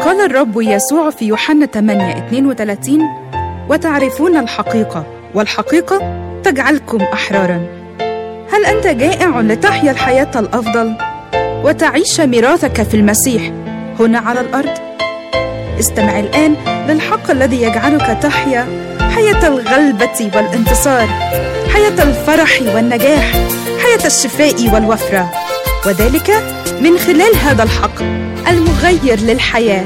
قال الرب يسوع في يوحنا 8:32: وتعرفون الحقيقة والحقيقة تجعلكم أحراراً. هل أنت جائع لتحيا الحياة الأفضل وتعيش ميراثك في المسيح هنا على الأرض؟ استمع الآن للحق الذي يجعلك تحيا حياة الغلبة والانتصار، حياة الفرح والنجاح، حياة الشفاء والوفرة، وذلك من خلال هذا الحق المغير للحياة.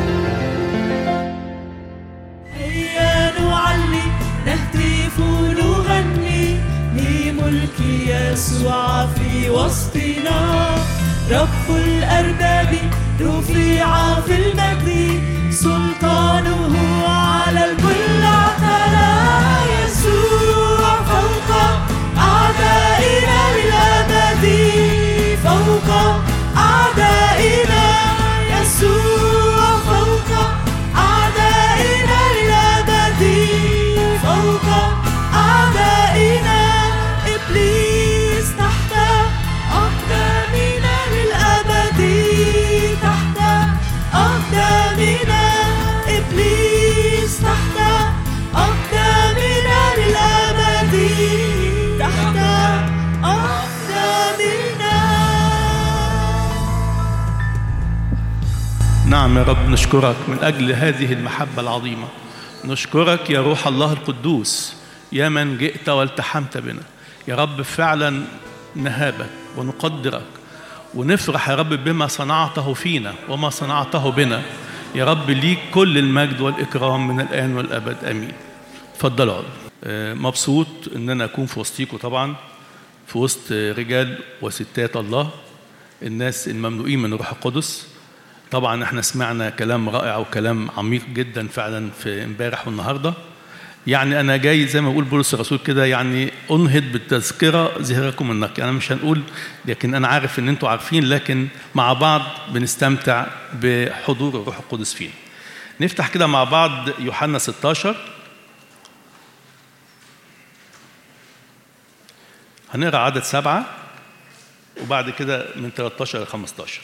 هيا نعلي نهتف نغني لملك يسوع في وسطنا. رب الأرباب رفيع في المجد، سلطانه على الكل اعتلى. يسوع فوق أعدائنا للأبد، فوق أعدائنا. يسوع فوق أعدائنا للأبد، فوق أعدائنا. إبليس تحت أقدامنا للأبد، تحت أقدامنا. إبليس تحت أقدامنا للأبد، تحت أقدامنا. نعم يا رب، نشكرك من أجل هذه المحبة العظيمة. نشكرك يا روح الله القدوس، يا من جئت والتحمت بنا يا رب. فعلا نهابك ونقدرك ونفرح يا رب بما صنعته فينا وما صنعته بنا يا رب. ليك كل المجد والإكرام من الآن والأبد، آمين. تفضلوا. مبسوط إن أنا أكون في وسطيكم، طبعا في وسط رجال وستات الله، الناس المملوئين من الروح القدس. طبعا احنا سمعنا كلام رائع وكلام عميق جدا فعلا في امبارح والنهارده. يعني انا جاي زي ما بقول بولس الرسول كده، يعني انهض بالتذكره ظهركم النقي. انا مش هنقول، لكن انا عارف ان انتوا عارفين، لكن مع بعض بنستمتع بحضور الروح القدس فينا. نفتح كده مع بعض يوحنا 16، هنقرا عدد 7 وبعد كده من 13 ل 15.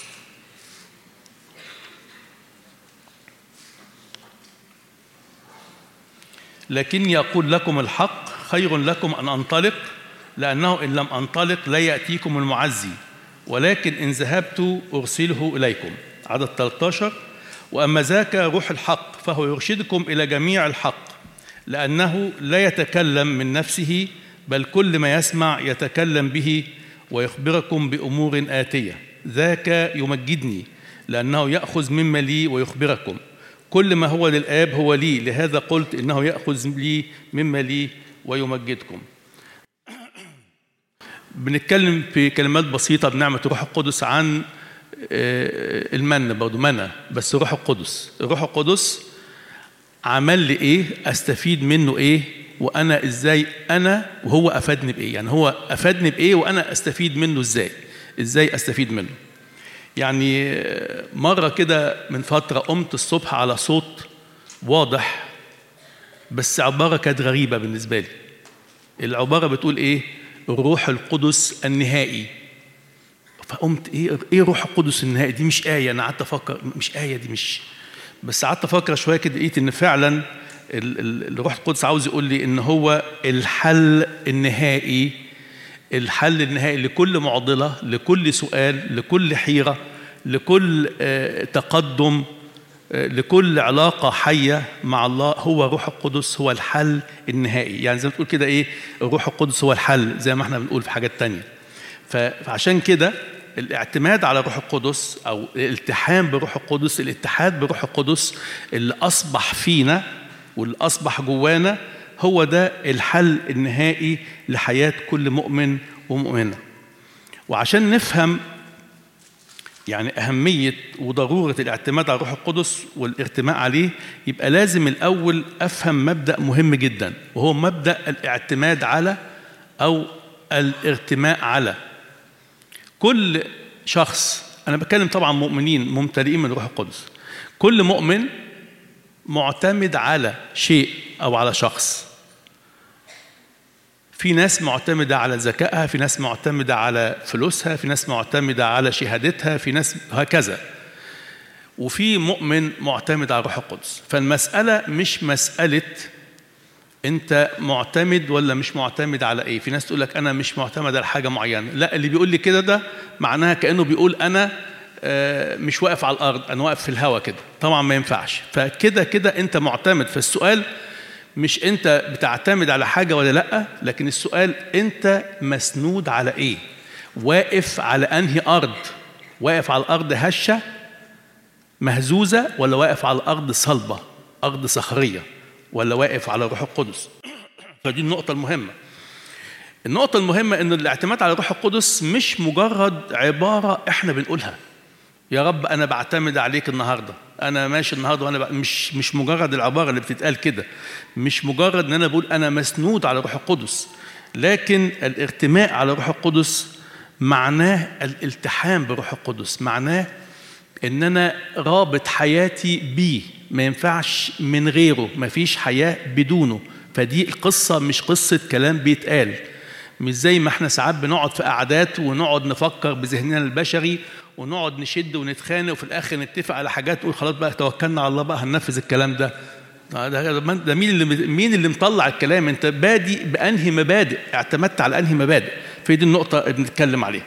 لكني أقول لكم الحق، خير لكم أن أنطلق، لأنه إن لم أنطلق لا يأتيكم المعزي، ولكن إن ذهبت أرسله إليكم. عدد 13: وأما ذاك روح الحق فهو يرشدكم إلى جميع الحق، لأنه لا يتكلم من نفسه، بل كل ما يسمع يتكلم به، ويخبركم بأمور آتية. ذاك يمجدني، لأنه يأخذ مما لي ويخبركم. كل ما هو للآب هو لي، لهذا قلت إنه يأخذ لي مما لي ويمجدكم. بنتكلم في كلمات بسيطة بنعمة الروح القدس عن المن، برضو منى، بس الروح القدس. الروح القدس عمل لي إيه، أستفيد منه إيه، وأنا إزاي أنا وهو أفادني بإيه. يعني هو أفادني بإيه وأنا أستفيد منه إزاي أستفيد منه. يعني مرة كده من فترة قمت الصبح على صوت واضح، بس عبارة كانت غريبة بالنسبة لي. العبارة بتقول إيه؟ الروح القدس النهائي. فقمت إيه روح القدس النهائي دي؟ مش آية. أنا قعدت أفكر، مش آية دي، مش بس قعدت أفكر شوية كده، لقيت إن فعلا الروح القدس عاوز يقول لي إن هو الحل النهائي، الحل النهائي لكل معضلة، لكل سؤال، لكل حيرة، لكل تقدم، لكل علاقة حية مع الله. هو روح القدس هو الحل النهائي. يعني زي ما تقول كده إيه، الروح القدس هو الحل، زي ما احنا بنقول في حاجات تانية. فعشان كده الاعتماد على الروح القدس أو الالتحام بروح القدس، الاتحاد بروح القدس اللي أصبح فينا واللي أصبح جوانا، هو ده الحل النهائي لحياة كل مؤمن ومؤمنة. وعشان نفهم يعني أهمية وضرورة الاعتماد على الروح القدس والارتماء عليه، يبقى لازم الأول أفهم مبدأ مهم جدا، وهو مبدأ الاعتماد على أو الارتماء على. كل شخص، أنا بتكلم طبعا مؤمنين ممتلئين من الروح القدس، كل مؤمن معتمد على شيء أو على شخص. في ناس معتمدة على ذكائها، في ناس معتمدة على فلوسها، في ناس معتمدة على شهادتها، في ناس هكذا. وفي مؤمن معتمد على الروح القدس. فالمسألة مش مسألة أنت معتمد ولا مش معتمد على إيه. في ناس تقول لك أنا مش معتمد على حاجة معينة، لا، اللي بيقول لي كده ده معناها كأنه بيقول أنا مش واقف على الأرض، أنا واقف في الهواء كده. طبعا ما ينفعش. فكده كده أنت معتمد. فالسؤال مش أنت بتعتمد على حاجة ولا لأ، لكن السؤال أنت مسنود على إيه؟ واقف على أنهي أرض؟ واقف على الأرض هشة مهزوزة، ولا واقف على الأرض صلبة أرض صخرية، ولا واقف على الروح القدس؟ فدي النقطة المهمة. النقطة المهمة إن الاعتماد على الروح القدس مش مجرد عبارة إحنا بنقولها. يا رب أنا بعتمد عليك النهاردة، أنا ماشي النهاردة وأنا مش مجرد العبارة اللي بتتقال كده، مش مجرد إن أنا بقول أنا مسنود على الروح القدس، لكن الارتماء على الروح القدس معناه الالتحام بالروح القدس، معناه إن أنا رابط حياتي بيه، ما ينفعش من غيره، ما فيش حياة بدونه. فدي القصة مش قصة كلام بيتقال، مش زي ما احنا ساعات بنقعد في قعدات ونقعد نفكر بذهننا البشري ونقعد نشد ونتخانق وفي الآخر نتفق على حاجات ونقول خلاص بقى توكلنا على الله بقى هننفذ الكلام ده. ده مين اللي مطلع الكلام؟ انت بادئ بأنهي مبادئ؟ اعتمدت على أنهي مبادئ؟ في دي النقطة اللي بنتكلم عليها.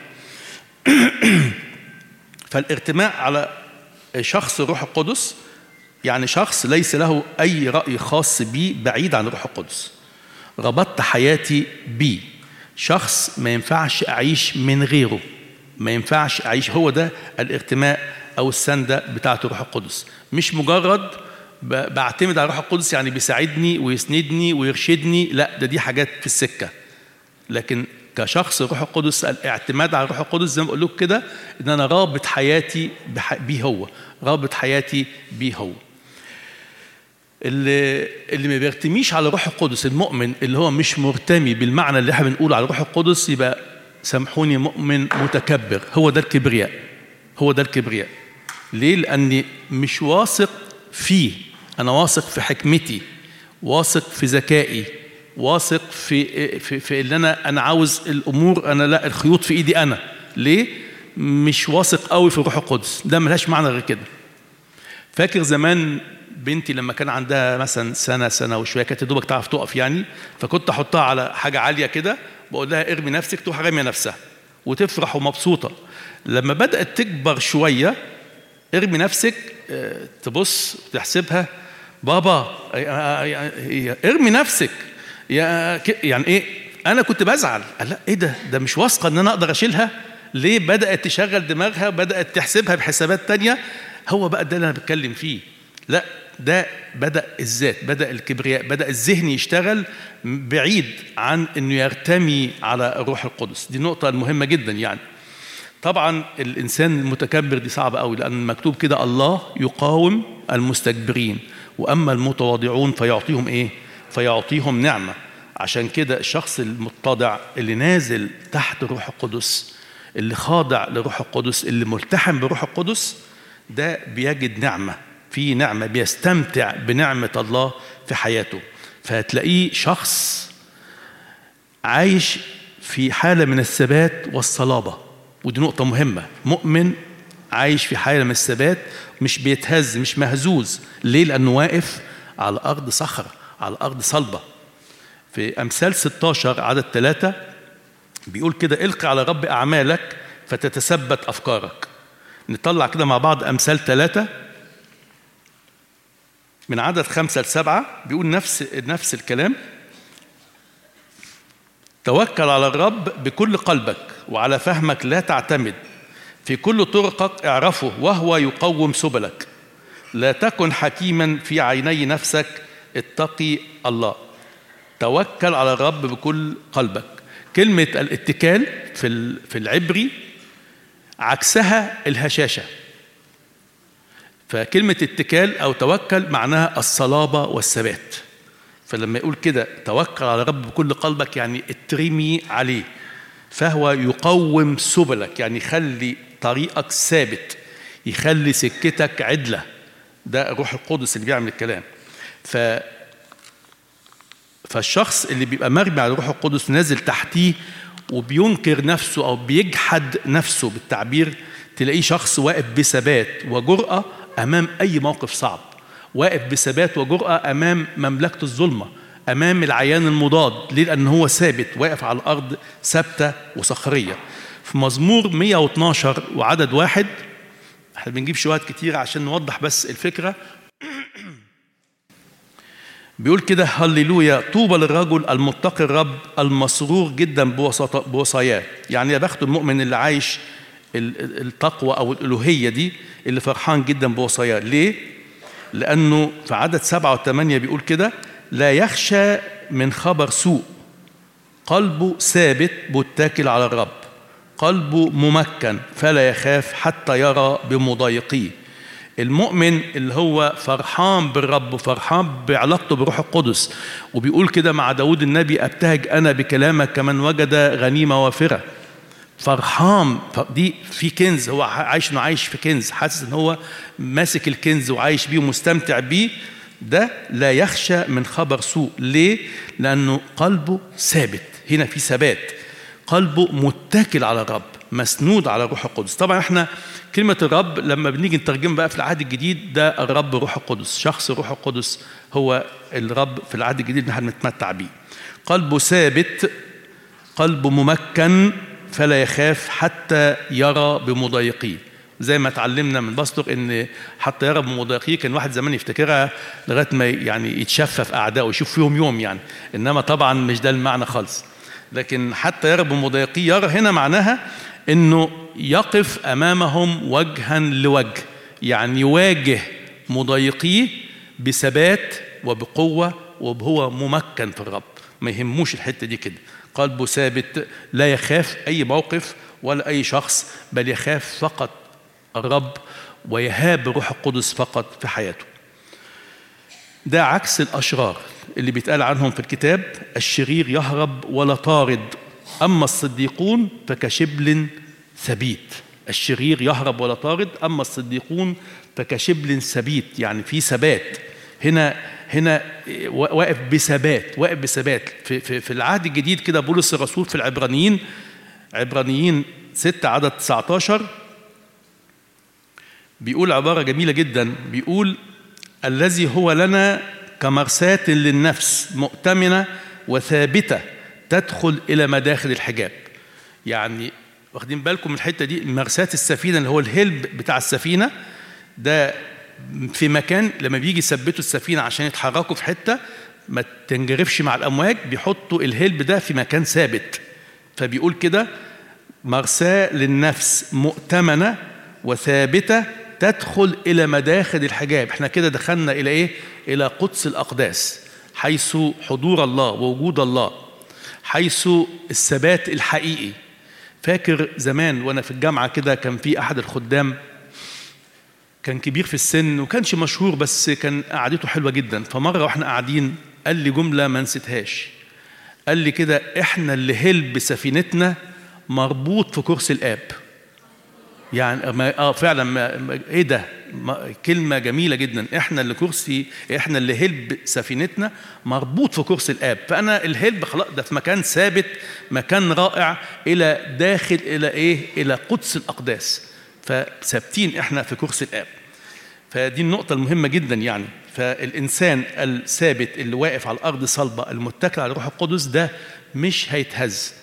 فالارتماء على شخص الروح القدس يعني شخص ليس له أي رأي خاص بي بعيد عن الروح القدس، ربطت حياتي بيه، شخص ما ينفعش أعيش من غيره، ما ينفعش أعيش. هو ده الارتماء أو السندة بتاعة الروح القدس. مش مجرد بعتمد على الروح القدس يعني بيساعدني ويسندني ويرشدني، لا، دي حاجات في السكة. لكن كشخص الروح القدس، الاعتماد على الروح القدس زي ما بقول لكم كده، ان انا رابط حياتي بيه هو، رابط حياتي بيه هو. اللي ما بيرتميش على الروح القدس، المؤمن اللي هو مش مرتمي بالمعنى اللي احنا بنقول على الروح القدس، يبقى سامحوني مؤمن متكبر. هو ده الكبرياء، هو ده الكبرياء. ليه؟ لاني مش واثق فيه، انا واثق في حكمتي، واثق في ذكائي، واثق في اللي انا عاوز الامور، انا لا، الخيوط في ايدي انا. ليه؟ مش واثق قوي في الروح القدس. ده ملهاش معنى غير كده. فاكر زمان بنتي لما كان عندها مثلا سنه وشويه، كانت دوبك تعرف تقف يعني، فكنت احطها على حاجه عاليه كده، بقول لها ارمي نفسك، تروح راميه نفسها وتفرح ومبسوطه. لما بدات تكبر شويه، ارمي نفسك، تبص تحسبها، بابا ارمي نفسك، يعني ايه؟ انا كنت بزعل، لا ايه ده مش واثقه ان انا اقدر اشيلها. ليه؟ بدات تشغل دماغها، بدات تحسبها بحسابات تانية. هو بقى ده اللي انا بتكلم فيه. لا، ده بدا الذات، بدا الكبرياء، بدا الذهن يشتغل بعيد عن انه يرتمي على الروح القدس. دي نقطه مهمه جدا يعني. طبعا الانسان المتكبر دي صعبه قوي، لان مكتوب كده الله يقاوم المستكبرين واما المتواضعون فيعطيهم ايه؟ فيعطيهم نعمه. عشان كده الشخص المتضع اللي نازل تحت الروح القدس، اللي خاضع لروح القدس، اللي ملتحم بروح القدس، ده بيجد نعمه، في نعمه، بيستمتع بنعمه الله في حياته. فهتلاقيه شخص عايش في حاله من الثبات والصلابه. ودي نقطه مهمه. مؤمن عايش في حاله من الثبات، مش بيتهز، مش مهزوز. ليه؟ لانه واقف على ارض صخره، على ارض صلبه. في امثال 16 عدد 3 بيقول كده: القي على رب اعمالك فتتثبت افكارك. نطلع كده مع بعض امثال 3 من عدد 5 ل7، بيقول نفس الكلام: توكل على الرب بكل قلبك وعلى فهمك لا تعتمد، في كل طرقك اعرفه وهو يقوم سبلك، لا تكن حكيما في عيني نفسك، اتقي الله. توكل على الرب بكل قلبك. كلمة الاتكال في العبري عكسها الهشاشة. فكلمة اتكال أو توكل معناها الصلابة والثبات. فلما يقول كده توكل على الرب بكل قلبك، يعني اترمي عليه، فهو يقوم سبلك، يعني يخلي طريقك ثابت، يخلي سكتك عدلة. ده الروح القدس اللي بيعمل الكلام. فالشخص اللي بيبقى مرمي على الروح القدس نازل تحتيه وبينكر نفسه أو بيجحد نفسه بالتعبير، تلاقيه شخص واقف بثبات وجرأة أمام أي موقف صعب، واقف بثبات وجرأة أمام مملكة الظلمة، أمام العيان المضاد. ليه؟ لأن هو ثابت، واقف على الأرض ثابتة وصخرية. في مزمور 112 وعدد 1، احنا بنجيب شواهد كتير عشان نوضح بس الفكرة. بيقول كده: هللويا، طوبى للرجل المتقي الرب المسرور جدا بوصاياه. يعني يا بخت المؤمن اللي عايش التقوى أو الألوهية دي، اللي فرحان جدا بوصاياه. ليه؟ لأنه في عدد 7 و8 بيقول كده: لا يخشى من خبر سوء، قلبه ثابت متكل على الرب، قلبه ممكن فلا يخاف حتى يرى بمضايقيه. المؤمن اللي هو فرحان بالرب وفرحان بعلاقته بروح القدس، وبيقول كده مع داود النبي: أبتهج أنا بكلامك كمن وجد غنيمة وافرة. فرحان، دي في كنز، هو عايش انه عايش في كنز، حاسس ان هو ماسك الكنز وعايش بيه ومستمتع بيه. ده لا يخشى من خبر سوء. ليه؟ لأنه قلبه ثابت. هنا في ثبات، قلبه متكل على الرب، مسنود على الروح القدس. طبعا احنا كلمة الرب لما بنيجي نترجم بقى في العهد الجديد، ده الرب روح القدس، شخص الروح القدس هو الرب في العهد الجديد نحن نتمتع بيه. قلبه ثابت، قلبه ممكن فلا يخاف حتى يرى بمضايقيه. زي ما اتعلمنا من باسطور ان حتى يرى بمضايقيه، كان واحد زمان يفتكرها لغايه ما يعني يتشفى اعدائه ويشوف فيهم يوم يعني، انما طبعا مش ده المعنى خالص. لكن حتى يرى بمضايقيه، يرى هنا معناها انه يقف امامهم وجها لوجه، يعني يواجه مضايقيه بثبات وبقوه، وهو ممكن في الرب، ما يهموش الحته دي كده. قلبه ثابت، لا يخاف اي موقف ولا اي شخص، بل يخاف فقط الرب ويهاب روح القدس فقط في حياته. ده عكس الاشرار اللي بيتقال عنهم في الكتاب: الشرير يهرب ولا طارد، اما الصديقون فكشبل ثبيت. الشرير يهرب ولا طارد، اما الصديقون فكشبل ثبيت، يعني في ثبات. هنا واقف بثبات، واقف بثبات. في العهد الجديد كده بولس الرسول في عبرانيين 6 عدد 19 بيقول عبارة جميلة جدا، بيقول: الذي هو لنا كمرساة للنفس مؤتمنة وثابتة تدخل إلى مداخل الحجاب. يعني واخدين بالكم من الحتة دي؟ مرساة السفينة اللي هو الهلب بتاع السفينة ده، في مكان لما بيجي يثبتوا السفينة عشان يتحركوا في حتة ما تنجرفش مع الأمواج، بيحطوا الهلب ده في مكان ثابت. فبيقول كده: مرساة للنفس مؤتمنة وثابتة تدخل إلى مداخل الحجاب. احنا كده دخلنا إلى إيه؟ إلى قدس الأقداس، حيث حضور الله ووجود الله، حيث الثبات الحقيقي. فاكر زمان وأنا في الجامعة كده، كان في أحد الخدام كان كبير في السن وكانش مشهور، بس كان قعدته حلوة جدا. فمرة واحنا قاعدين قال لي جملة ما نسيتهاش، قال لي كده: احنا اللي هلب سفينتنا مربوط في كرسي الآب. يعني فعلا ايه ده؟ كلمة جميلة جدا. احنا اللي هلب سفينتنا مربوط في كرسي الآب. فأنا الهلب خلاص ده في مكان ثابت، مكان رائع، إلى داخل إلى إيه؟ إلى قدس الأقداس. فثابتين احنا في كرسي الآب. فدي النقطة المهمة جدا يعني. فالإنسان الثابت اللي واقف على الأرض صلبة المتكل على روح القدس ده مش هيتهز.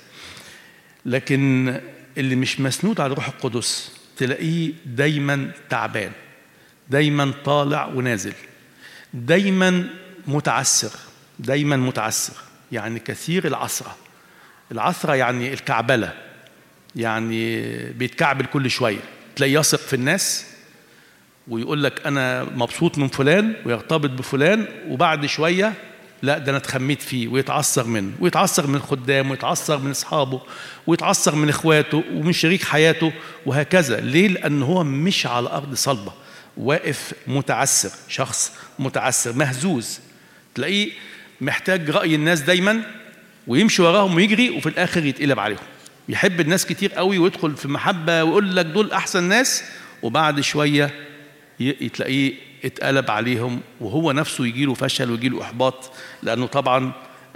لكن اللي مش مسنود على روح القدس تلاقيه دايما تعبان، دايما طالع ونازل، دايما متعسر، دايما متعسر. يعني كثير العثرة يعني الكعبلة، يعني بيتكعبل كل شوية. تلاقيه يثق في الناس ويقول لك أنا مبسوط من فلان ويرتبط بفلان، وبعد شوية لا ده أنا اتخميت فيه، ويتعثر منه، ويتعثر من الخدام، ويتعثر من أصحابه، ويتعثر من إخواته ومن شريك حياته، وهكذا. ليه؟ لأنه هو مش على أرض صلبة، واقف متعسر، شخص متعسر مهزوز. تلاقيه محتاج رأي الناس دايما، ويمشي وراهم ويجري، وفي الآخر يتقلب عليهم. يحب الناس كتير قوي ويدخل في محبة ويقول لك دول أحسن ناس، وبعد شوية تلاقيه اتقلب عليهم، وهو نفسه يجيله فشل ويجيله إحباط، لأنه طبعا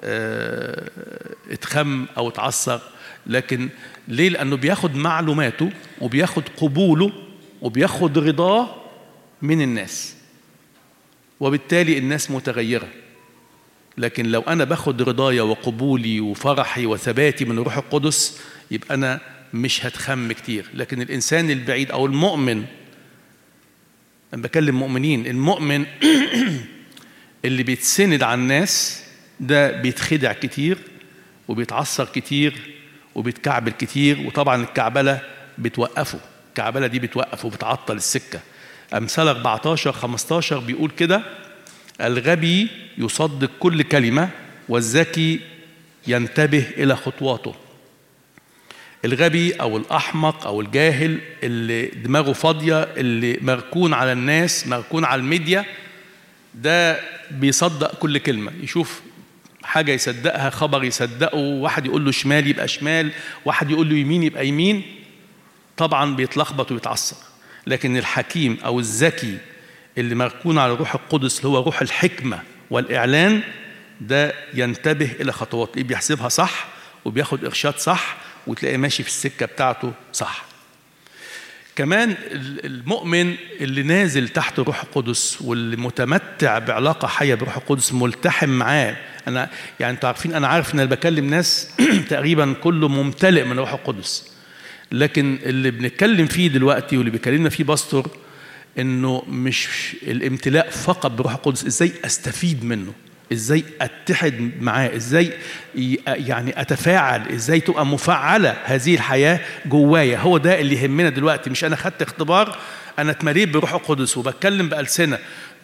اتخم أو اتعصر. لكن ليه؟ لأنه بياخد معلوماته وبياخد قبوله وبياخد رضاه من الناس، وبالتالي الناس متغيرة. لكن لو أنا باخد رضايا وقبولي وفرحي وثباتي من الروح القدس يبقى أنا مش هتخم كتير. لكن الإنسان البعيد أو المؤمن، أنا بكلم مؤمنين، المؤمن اللي بيتسند على الناس ده بيتخدع كتير وبيتعصر كتير وبيتكعبل كتير، وطبعا الكعبلة بتوقفه، الكعبلة دي بتوقفه وبتعطل السكة. أمثال 14-15 بيقول كده: الغبي يصدق كل كلمة والذكي ينتبه إلى خطواته. الغبي أو الأحمق أو الجاهل اللي دماغه فاضية، اللي مركون على الناس، مركون على الميديا، ده بيصدق كل كلمة. يشوف حاجة يصدقها، خبر يصدقه، واحد يقول له شمال يبقى شمال، واحد يقول له يمين يبقى يمين، طبعا بيتلخبط ويتعصر. لكن الحكيم أو الذكي اللي مركون على الروح القدس اللي هو روح الحكمة والإعلان، ده ينتبه إلى خطوات، بيحسبها صح وبياخد إرشاد صح، وتلاقيه ماشي في السكة بتاعته صح. كمان المؤمن اللي نازل تحت الروح القدس واللي متمتع بعلاقة حية بروح القدس، ملتحم معاه. أنا يعني أنتوا عارفين، أنا عارف إن أنا بكلم ناس تقريبا كله ممتلئ من الروح القدس، لكن اللي بنتكلم فيه دلوقتي واللي بيكلمنا فيه باستور إنه مش الامتلاء فقط بروح القدس، إزاي أستفيد منه، إزاي أتحد معاه، إزاي يعني أتفاعل، إزاي تبقى مفعلة هذه الحياة جوايا. هو ده اللي يهمنا دلوقتي. مش أنا خدت اختبار، أنا اتمليت بروح القدس وبتكلم بألسنة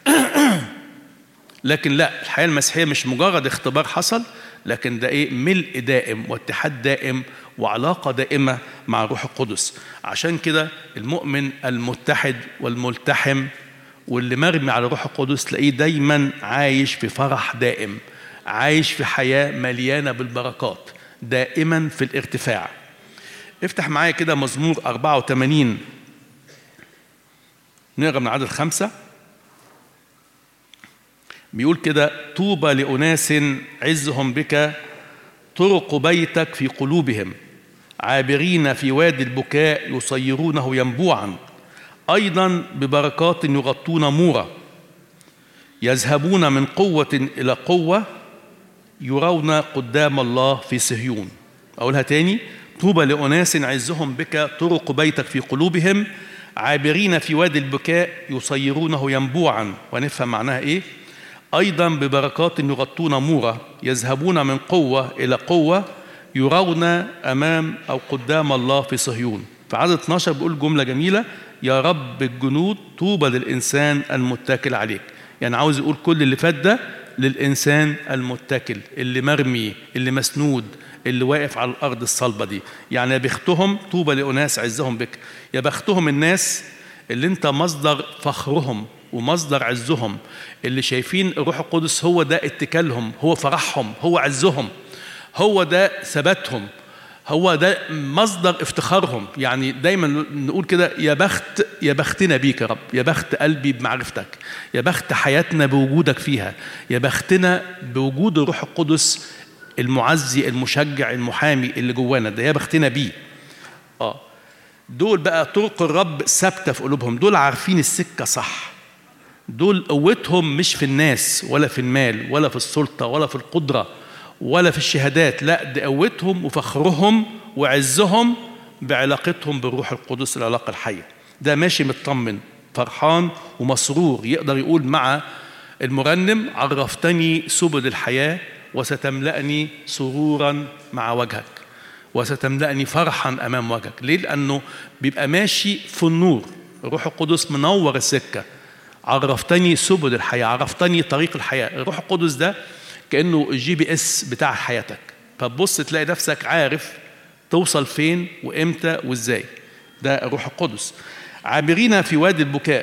لكن لا، الحياة المسيحية مش مجرد اختبار حصل، لكن ده ملء دائم واتحاد دائم وعلاقة دائمة مع الروح القدس. عشان كده المؤمن المتحد والملتحم واللي مرمي على الروح القدس تلاقيه دايما عايش في فرح دائم، عايش في حياة مليانة بالبركات، دائما في الارتفاع. افتح معايا كده مزمور 84، نقرأ من عدد 5. بيقول كده: طوبى لأناس عزهم بك، طرق بيتك في قلوبهم، عابرين في وادي البكاء يصيرونه ينبوعا، أيضا ببركات يغطون مورا، يذهبون من قوة إلى قوة، يرون قدام الله في صهيون. أقولها تاني: طوبى لأناس عزهم بك، طرق بيتك في قلوبهم، عابرين في وادي البكاء يصيرونه ينبوعا. ونفهم معناها إيه؟ أيضا ببركات يغطون مورا، يذهبون من قوة إلى قوة، يرون أمام أو قدام الله في صهيون. في عدد 12 بيقول جملة جميلة: يا رب الجنود طوبى للإنسان المتكل عليك. يعني عاوز يقول كل اللي فات ده للإنسان المتكل، اللي مرمي، اللي مسنود، اللي واقف على الأرض الصلبة دي. يعني يا بختهم، طوبى لأناس عزهم بك، يا بختهم الناس اللي انت مصدر فخرهم ومصدر عزهم، اللي شايفين الروح القدس هو ده اتكالهم، هو فرحهم، هو عزهم، هو ده ثباتهم، هو ده مصدر افتخارهم. يعني دايما نقول كده: يا بختنا بيك يا رب، يا بخت قلبي بمعرفتك، يا بخت حياتنا بوجودك فيها، يا بختنا بوجود الروح القدس المعزي المشجع المحامي اللي جوانا ده، يا بختنا بيه. دول بقى طرق الرب ثابته في قلوبهم، دول عارفين السكه صح، دول قوتهم مش في الناس ولا في المال ولا في السلطه ولا في القدره ولا في الشهادات، لا، دي قوتهم وفخرهم وعزهم بعلاقتهم بالروح القدس، العلاقة الحية. ده ماشي مطمن فرحان ومسرور، يقدر يقول مع المرنم: عرفتني سبل الحياة وستملأني سرورا مع وجهك، وستملأني فرحا أمام وجهك. ليه؟ لأنه بيبقى ماشي في النور، الروح القدس منور السكة. عرفتني سبل الحياة، عرفتني طريق الحياة. الروح القدس ده كأنه الGPS بتاع حياتك، فتبص تلاقي نفسك عارف توصل فين وإمتى وإزاي. ده الروح القدس. عابرين في وادي البكاء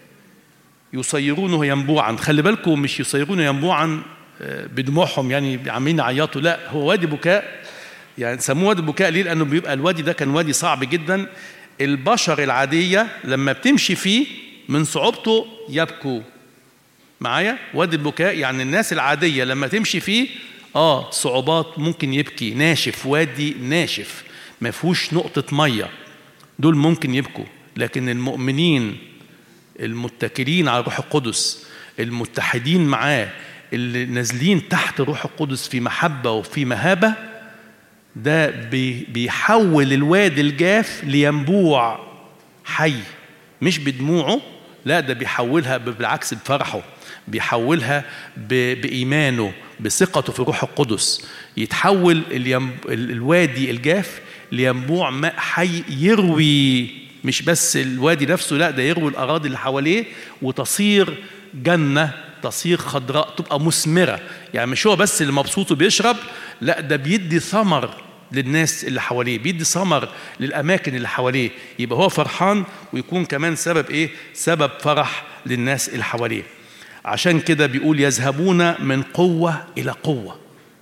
يصيرونه ينبوعا. خلي بالكم، مش يصيرونه ينبوعا بدموعهم يعني عاملين يعيطوا، لا، هو وادي بكاء. يعني سموه وادي بكاء ليه؟ لأنه بيبقى الوادي ده كان وادي صعب جدا، البشر العادية لما بتمشي فيه من صعوبته يبكوا. معايا؟ وادي البكاء يعني الناس العادية لما تمشي فيه صعوبات، ممكن يبكي، ناشف، وادي ناشف ما فيهوش نقطة مية، دول ممكن يبكوا. لكن المؤمنين المتكلين على الروح القدس، المتحدين معاه، اللي نازلين تحت الروح القدس في محبة وفي مهابة، ده بيحول الوادي الجاف لينبوع حي، مش بدموعه، لا ده بيحولها بالعكس بفرحه، بيحولها بإيمانه، بثقته في الروح القدس، يتحول الوادي الجاف لينبوع ماء حي يروي مش بس الوادي نفسه، لا ده يروي الأراضي اللي حواليه، وتصير جنة، تصير خضراء، تبقى مثمرة. يعني مش هو بس اللي مبسوط وبيشرب، لا ده بيدي ثمر للناس اللي حواليه، بيدي ثمر للأماكن اللي حواليه، يبقى هو فرحان ويكون كمان سبب إيه؟ سبب فرح للناس اللي حواليه. عشان كده بيقول يذهبون من قوة إلى قوة،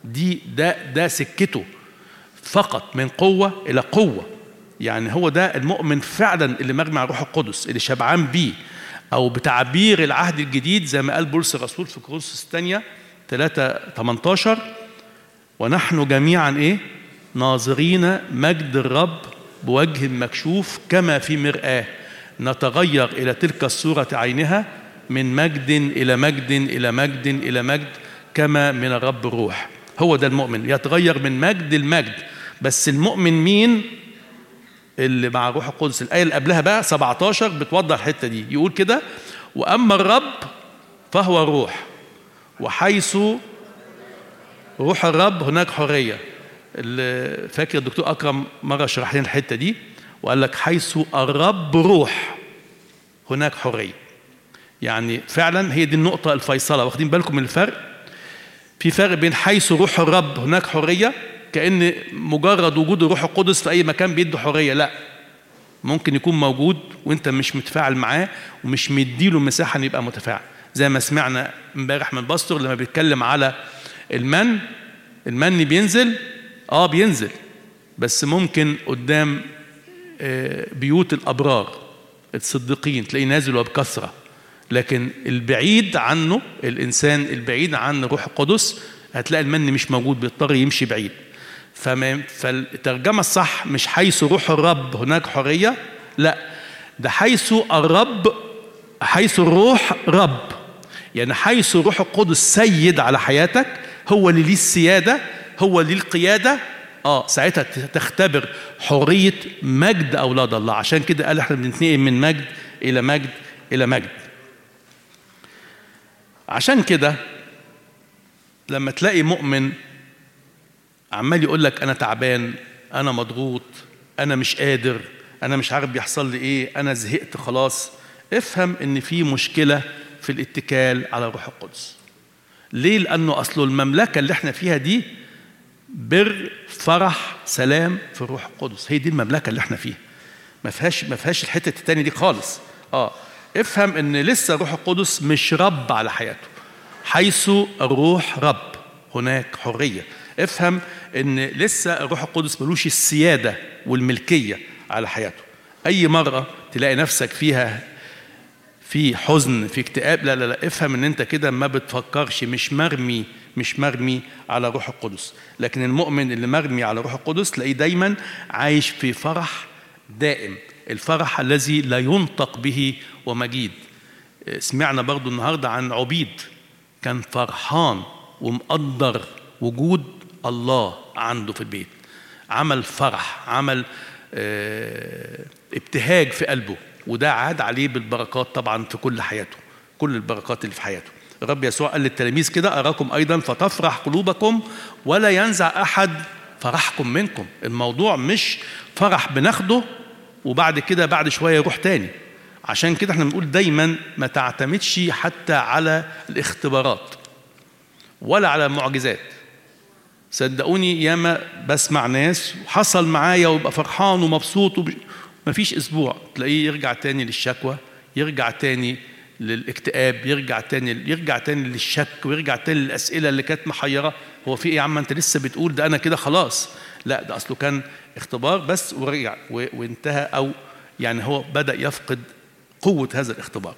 ده سكته فقط، من قوة إلى قوة. يعني هو ده المؤمن فعلا اللي مجمع الروح القدس، اللي شبعان بيه، أو بتعبير العهد الجديد زي ما قال بولس الرسول في كورنثوس الثانية 3:18 ونحن جميعا إيه؟ ناظرين مجد الرب بوجه مكشوف كما في مرآة نتغير إلى تلك الصورة عينها من مجد إلى مجد إلى مجد إلى مجد كما من الرب الروح. هو ده المؤمن، يتغير من مجد المجد. بس المؤمن مين؟ اللي مع الروح القدس. الآية اللي قبلها بقى 17 بتوضح الحتة دي، يقول كده وأما الرب فهو روح وحيث روح الرب هناك حرية. اللي فاكر الدكتور أكرم مرة شرح لنا الحتة دي وقال لك حيث الرب روح هناك حرية. يعني فعلا هي دي النقطة الفيصلة. واخدين بالكم من الفرق؟ في فرق بين حيث روح الرب هناك حرية، كأن مجرد وجود الروح القدس في أي مكان بيدي حرية، لا، ممكن يكون موجود وانت مش متفاعل معاه ومش مديله مساحة ان يبقى متفاعل. زي ما سمعنا امبارح من باستور لما بيتكلم على المن بينزل، بينزل، بس ممكن قدام بيوت الأبرار الصديقين تلاقيه نازل وبكثرة، لكن البعيد عنه، الإنسان البعيد عن الروح القدس هتلاقي المن مش موجود، بيضطر يمشي بعيد. فالترجمة الصح مش حيث روح الرب هناك حرية، لا، ده حيث الرب، حيث الروح رب، يعني حيث الروح القدس سيد على حياتك، هو اللي ليه السيادة، هو اللي ليه القيادة، ساعتها تختبر حرية مجد أولاد الله. عشان كده قال احنا بنتنقل من مجد إلى مجد إلى مجد. عشان كده لما تلاقي مؤمن عمال يقول لك أنا تعبان، أنا مضغوط، أنا مش قادر، أنا مش عارف بيحصل لي إيه، أنا زهقت خلاص، افهم إن في مشكلة في الاتكال على الروح القدس. ليه؟ لأنه أصله المملكة اللي احنا فيها دي بر، فرح، سلام في الروح القدس، هي دي المملكة اللي احنا فيها، ما فيهاش الحتة التانية دي خالص. افهم إن لسه الروح القدس مش رب على حياته. حيث الروح رب هناك حرية. افهم ان لسه الروح القدس ملوش السيادة والملكية على حياته. اي مرة تلاقي نفسك فيها في حزن، في اكتئاب، لا لا لا، افهم ان انت كده ما بتفكرش، مش مرمي على روح القدس. لكن المؤمن اللي مرمي على روح القدس تلاقيه دايما عايش في فرح دائم، الفرح الذي لا ينطق به ومجيد. سمعنا برضو النهاردة عن عبيد كان فرحان ومقدر وجود الله عنده في البيت، عمل فرح، عمل ابتهاج في قلبه، وده عاد عليه بالبركات طبعا في كل حياته، كل البركات اللي في حياته. الرب يسوع قال للتلاميذ كده أراكم أيضا فتفرح قلوبكم ولا ينزع أحد فرحكم منكم. الموضوع مش فرح بناخده وبعد كده بعد شوية يروح تاني. عشان كده احنا بنقول دايما ما تعتمدش حتى على الاختبارات ولا على المعجزات. صدقوني ياما بسمع ناس حصل معايا ويبقى فرحان ومبسوط مفيش اسبوع تلاقيه يرجع تاني للشكوى، يرجع تاني للاكتئاب، يرجع تاني للشك، ويرجع تاني للاسئله اللي كانت محيره. هو في ايه يا عم انت لسه بتقول ده انا كده خلاص؟ لا، ده اصله كان اختبار بس ورجع وانتهى، او يعني هو بدأ يفقد قوة هذا الاختبار.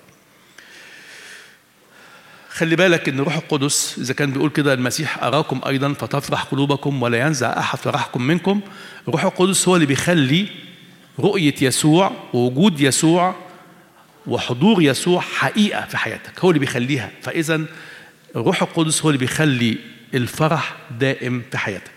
خلي بالك ان الروح القدس اذا كان بيقول كده المسيح اراكم ايضا فتفرح قلوبكم ولا ينزع احد فرحكم منكم، الروح القدس هو اللي بيخلي رؤية يسوع ووجود يسوع وحضور يسوع حقيقة في حياتك، هو اللي بيخليها. فإذا الروح القدس هو اللي بيخلي الفرح دائم في حياتك.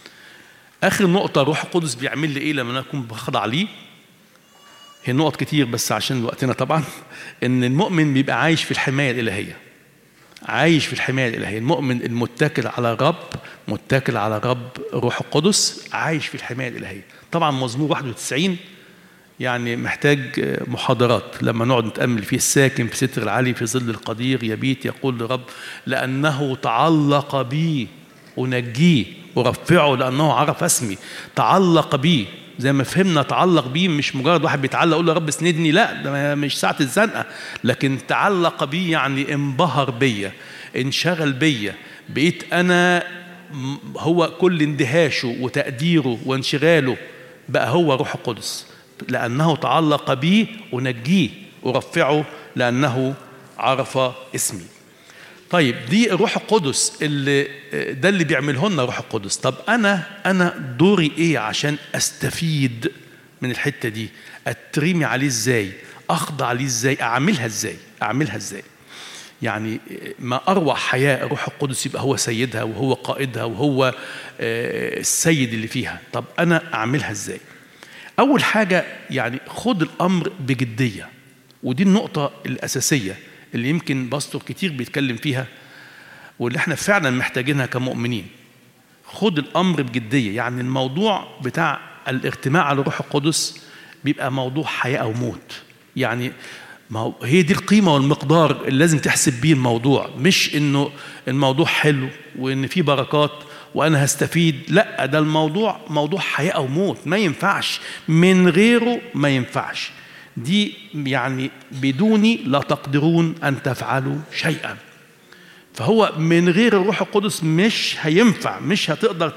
آخر نقطة الروح القدس بيعمل لي إيه لما أنا أكون بخضع ليه؟ هي نقط كتير بس عشان وقتنا طبعا. إن المؤمن بيبقى عايش في الحماية الإلهية، عايش في الحماية الإلهية. المؤمن المتكل على الرب، متكل على الرب روح القدس، عايش في الحماية الإلهية. طبعا مزمور 91 يعني محتاج محاضرات لما نقعد نتأمل فيه. الساكن في ستر العلي في ظل القدير يبيت يقول لرب لأنه تعلق بي أنجيه ورفعه لأنه عرف اسمي. تعلق بي زي ما فهمنا، تعلق بيه مش مجرد واحد بيتعلق يقول له رب اسندني، لا ده مش ساعة الزنقة، لكن تعلق بيه يعني انبهر بيا، انشغل بيا، بقيت أنا هو كل اندهاشه وتقديره وانشغاله بقى هو روح القدس. لأنه تعلق بيه أنجيه ورفعه لأنه عرف اسمي. طيب دي الروح القدس اللي ده اللي بيعمله لنا روح القدس. طب أنا دوري إيه عشان أستفيد من الحتة دي؟ أترمي عليه إزاي؟ أخضع عليه إزاي؟ أعملها إزاي؟ يعني ما أروع حياة الروح القدس يبقى هو سيدها وهو قائدها وهو السيد اللي فيها. طب أنا أعملها إزاي؟ أول حاجة يعني خد الأمر بجدية، ودي النقطة الأساسية اللي يمكن باستور كتير بيتكلم فيها واللي احنا فعلا محتاجينها كمؤمنين. خد الأمر بجدية. يعني الموضوع بتاع الارتماء على الروح القدس بيبقى موضوع حياة أو موت. يعني ما هو هي دي القيمة والمقدار اللي لازم تحسب بيه الموضوع، مش إنه الموضوع حلو وإن فيه بركات وأنا هستفيد، لا ده الموضوع موضوع حياة أو موت، ما ينفعش من غيره، ما ينفعش. دي يعني بدوني لا تقدرون أن تفعلوا شيئا. فهو من غير الروح القدس مش هينفع، مش هتقدر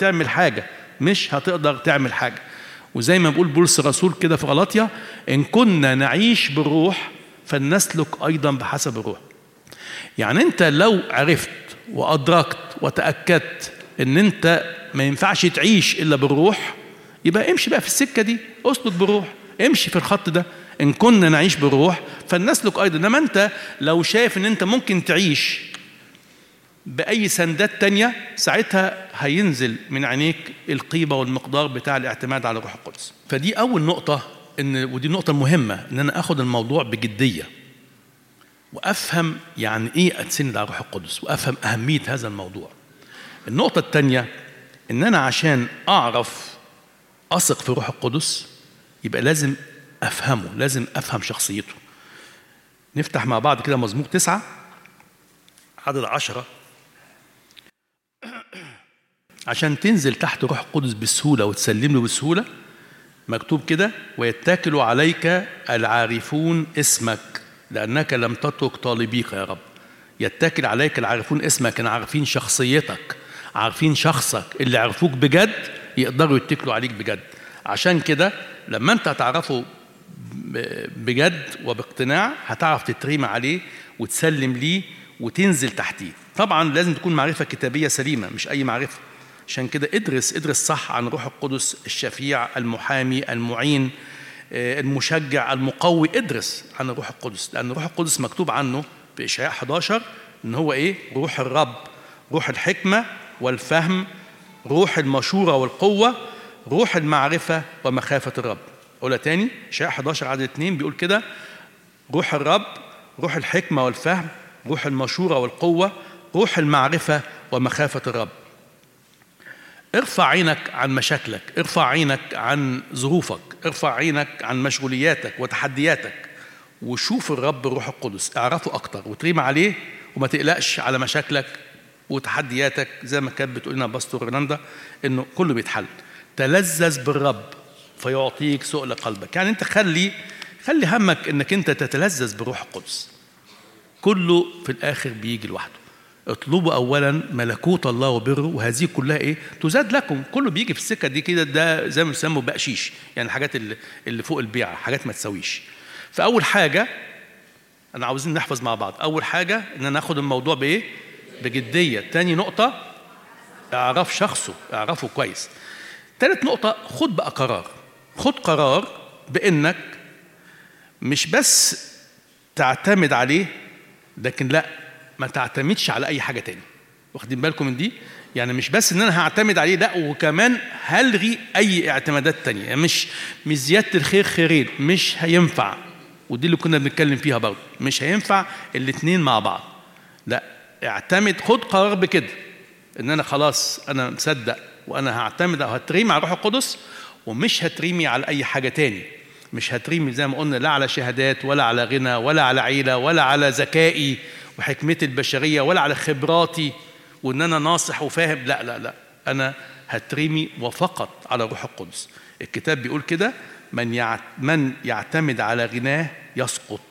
تعمل حاجة. وزي ما بيقول بولس الرسول كده في غلاطيا، إن كنا نعيش بالروح فلنسلك أيضا بحسب الروح. يعني أنت لو عرفت وأدركت وتأكدت إن أنت ما ينفعش تعيش إلا بالروح، يبقى امشي بقى في السكة دي، أسلك بالروح، امشي في الخط ده. إن كنا نعيش بالروح فلنسلك أيضا. إنما أنت لو شايف إن أنت ممكن تعيش بأي سندات تانية، ساعتها هينزل من عينيك القيمة والمقدار بتاع الاعتماد على الروح القدس. فدي أول نقطة، ودي النقطة المهمة، إن أنا أخذ الموضوع بجدية وأفهم يعني إيه أتسند على الروح القدس، وأفهم أهمية هذا الموضوع. النقطة الثانية إن أنا عشان أعرف أثق في الروح القدس يبقى لازم أفهمه، لازم أفهم شخصيته. نفتح مع بعض كده مزمور 9 عدد 10 عشان تنزل تحت روح القدس بسهولة وتسلم له بسهولة. مكتوب كده: ويتكل عليك العارفون اسمك لأنك لم تترك طالبيك يا رب. يتكل عليك العارفون اسمك، يعني عارفين شخصيتك، عارفين شخصك، اللي عرفوك بجد يقدروا يتكلوا عليك بجد. عشان كده لما انت هتعرفه بجد وباقتناع هتعرف تترمي عليه وتسلم ليه وتنزل تحتيه. طبعا لازم تكون معرفة كتابية سليمة، مش أي معرفة. عشان كده ادرس صح عن روح القدس، الشفيع، المحامي، المعين، المشجع، المقوي. ادرس عن الروح القدس، لأن الروح القدس مكتوب عنه في إشعياء 11 إن هو إيه؟ روح الرب، روح الحكمة والفهم، روح المشورة والقوة، روح المعرفة ومخافة الرب. أقولها تاني، إشعياء 11 عدد 2 بيقول كده: روح الرب، روح الحكمة والفهم، روح المشورة والقوة، روح المعرفة ومخافة الرب. ارفع عينك عن مشاكلك، ارفع عينك عن ظروفك، ارفع عينك عن مشغولياتك وتحدياتك وشوف الرب روح القدس، اعرفه أكتر وتريم عليه، وما تقلقش على مشاكلك وتحدياتك. زي ما كانت بتقول لنا باستور رناندا إنه كله بيتحل. تلذذ بالرب فيعطيك سؤل قلبك. يعني أنت خلي همك إنك أنت تتلذذ بروح القدس. كله في الآخر بيجي لوحده. اطلبوا أولا ملكوت الله وبره وهذه كلها إيه؟ تزاد لكم. كله بيجي في السكة دي كده، ده زي ما بيسموا بقشيش، يعني الحاجات اللي فوق البيعة، حاجات ما تسويش. فأول حاجة أنا عاوزين نحفظ مع بعض، أول حاجة إن ناخد الموضوع بإيه؟ بجدية. تاني نقطة اعرف شخصه، اعرفه كويس. ثالث نقطة خد بقى قرار، خد قرار بإنك مش بس تعتمد عليه، لكن لا ما تعتمدش على اي حاجه تاني. واخدين بالكم من دي؟ يعني مش بس ان انا هعتمد عليه، لا وكمان هلغي اي اعتمادات تانية. يعني مش زياده الخير خيرين، مش هينفع. ودي اللي كنا بنتكلم فيها برضه، مش هينفع الاثنين مع بعض. لا اعتمد، خد قرار بكده ان انا خلاص انا مصدق وانا هعتمد او هتريمي على الروح القدس، ومش هتريمي على اي حاجه تاني. مش هتريمي زي ما قلنا لا على شهادات ولا على غنى ولا على عيله ولا على ذكائي وحكمتي البشريه ولا على خبراتي وان انا ناصح وفاهم. لا لا لا، انا هتريمي وفقط على الروح القدس. الكتاب بيقول كده: من يعتمد على غناه يسقط.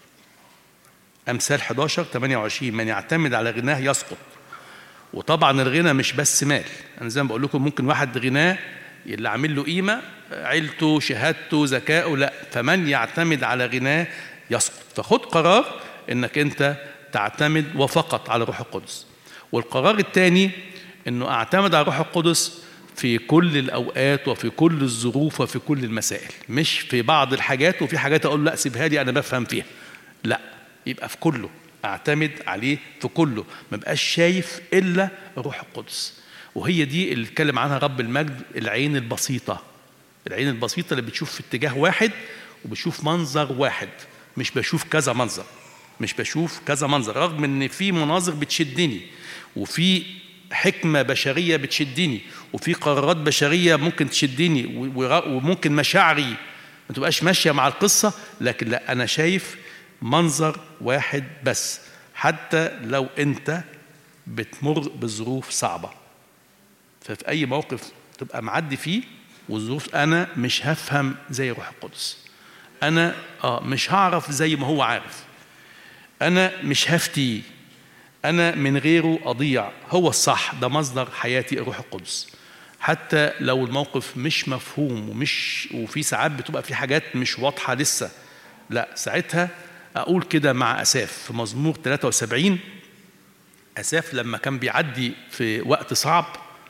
امثال 11:28 من يعتمد على غناه يسقط. وطبعا الغنى مش بس مال، انا زي ما بقول لكم ممكن واحد غناه اللي عامل له قيمه عيلته شهادته ذكائه، لا، فمن يعتمد على غناه يسقط. فخد قرار انك انت تعتمد وفقط على الروح القدس. والقرار الثاني انه اعتمد على الروح القدس في كل الاوقات وفي كل الظروف وفي كل المسائل، مش في بعض الحاجات وفي حاجات اقول لا سيبها لي انا بفهم فيها. لا، يبقى في كله اعتمد عليه، في كله ما بقاش شايف الا الروح القدس. وهي دي اللي اتكلم عنها رب المجد، العين البسيطه. العين البسيطه اللي بتشوف في اتجاه واحد وبتشوف منظر واحد، مش بشوف كذا منظر، مش بشوف كذا منظر، رغم ان في مناظر بتشدني وفي حكمة بشرية بتشدني وفي قرارات بشرية ممكن تشدني وممكن مشاعري ما تبقاش ماشية مع القصة، لكن لا، أنا شايف منظر واحد بس. حتى لو أنت بتمر بظروف صعبة، ففي أي موقف تبقى معدي فيه والظروف أنا مش هفهم زي روح القدس، أنا مش هعرف زي ما هو عارف، أنا مش هفتي، أنا من غيره أضيع، هو الصح، ده مصدر حياتي الروح القدس. حتى لو الموقف مش مفهوم وفي ساعات بتبقى في حاجات مش واضحة لسه، لا، ساعتها أقول كده مع أساف في مزمور 73. أساف لما كان بيعدي في وقت صعب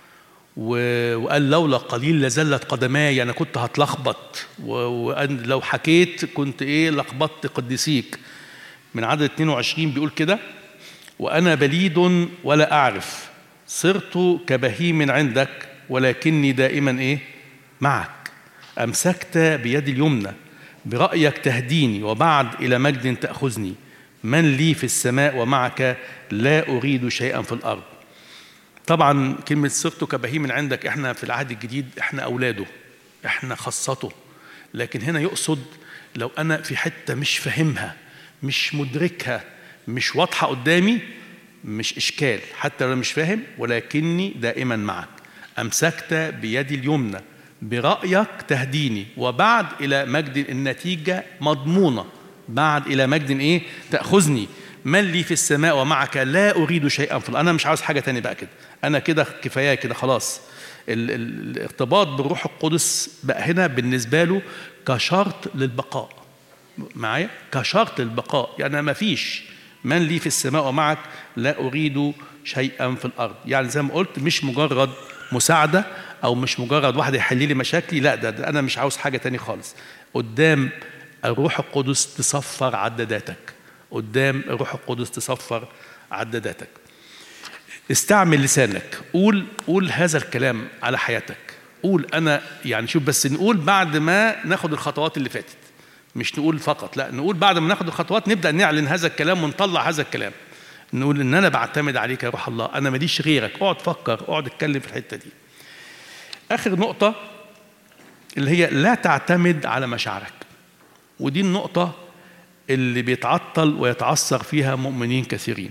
وقال لولا قليل لزلت قدماي، أنا كنت هتلخبط، وأن لو حكيت كنت لخبطت قديسيك. من عدد 22 بيقول كده: وأنا بليد ولا أعرف، صرت كبهيم عندك ولكني دائما معك، أمسكت بيدي اليمنى، برأيك تهديني وبعد إلى مجد تأخذني، من لي في السماء ومعك لا أريد شيئا في الأرض. طبعا كلمة صرت كبهيم عندك، احنا في العهد الجديد احنا أولاده، احنا خاصته، لكن هنا يقصد لو أنا في حتة مش فاهمها مش مدركها مش واضحة قدامي، مش إشكال، حتى لو مش فاهم، ولكني دائما معك، أمسكت بيدي اليمنى، برأيك تهديني وبعد إلى مجد، النتيجة مضمونة، بعد إلى مجد تأخذني، من لي في السماء ومعك لا أريد شيئا في الأرض. أنا مش عاوز حاجة تاني بقى كده، أنا كده كفاية كده خلاص. الارتباط بالروح القدس بقى هنا بالنسبة له كشرط للبقاء معايا، كشرط للبقاء. يعني ما فيش من لي في السماء ومعك لا أريد شيئا في الأرض، يعني زي ما قلت مش مجرد مساعدة أو مش مجرد واحد يحل لي مشاكلي، لا، ده أنا مش عاوز حاجة تاني خالص. قدام الروح القدس تصفر عداداتك، قدام الروح القدس تصفر عداداتك. استعمل لسانك، قول هذا الكلام على حياتك، قول أنا، يعني شوف، بس نقول بعد ما ناخد الخطوات اللي فاتت، مش نقول فقط، لا، نقول بعد ما ناخد الخطوات نبدأ نعلن هذا الكلام ونطلع هذا الكلام، نقول إن أنا بعتمد عليك يا روح الله، أنا ماليش غيرك. اقعد فكر، اقعد اتكلم في الحتة دي. آخر نقطة اللي هي لا تعتمد على مشاعرك، ودي النقطة اللي بيتعطل ويتعثر فيها مؤمنين كثيرين.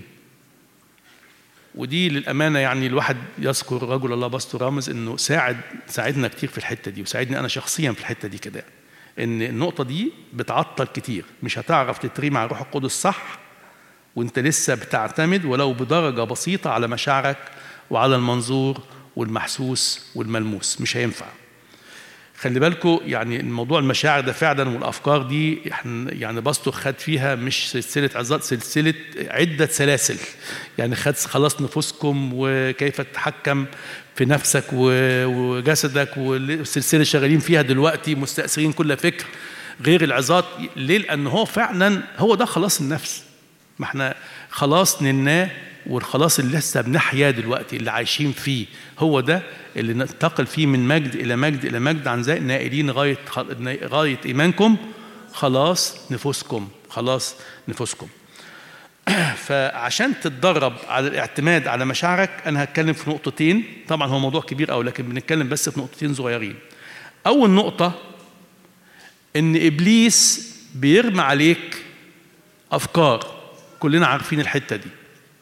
ودي للأمانة يعني الواحد يذكر رجل الله باستور رامز إنه ساعدنا كتير في الحتة دي، وساعدني أنا شخصيا في الحتة دي كده، إن النقطة دي بتعطل كتير. مش هتعرف تتريم على الروح القدس صح وإنت لسه بتعتمد ولو بدرجة بسيطة على مشاعرك وعلى المنظور والمحسوس والملموس، مش هينفع. خلي بالكم، يعني الموضوع المشاعر ده فعلا والأفكار دي احنا يعني باستور خد فيها مش سلسلة عظات، سلسلة عدة سلاسل، يعني خد خلاص نفوسكم وكيف تتحكم في نفسك وجسدك، والسلسلة شغالين فيها دلوقتي، مستأثرين كل فكر، غير العظات. ليه؟ لأن هو فعلا هو ده خلاص النفس. ما احنا خلاص نلناه، والخلاص اللي لسه بنحيا دلوقتي اللي عايشين فيه هو ده اللي ننتقل فيه من مجد إلى مجد إلى مجد، عن ذلك نائلين غاية إيمانكم خلاص نفوسكم، خلاص نفوسكم. فعشان تتدرب على الاعتماد على مشاعرك أنا هتكلم في نقطتين، طبعا هو موضوع كبير أوي لكن بنتكلم بس في نقطتين صغيرين. أول نقطة إن إبليس بيرمي عليك أفكار، كلنا عارفين الحتة دي،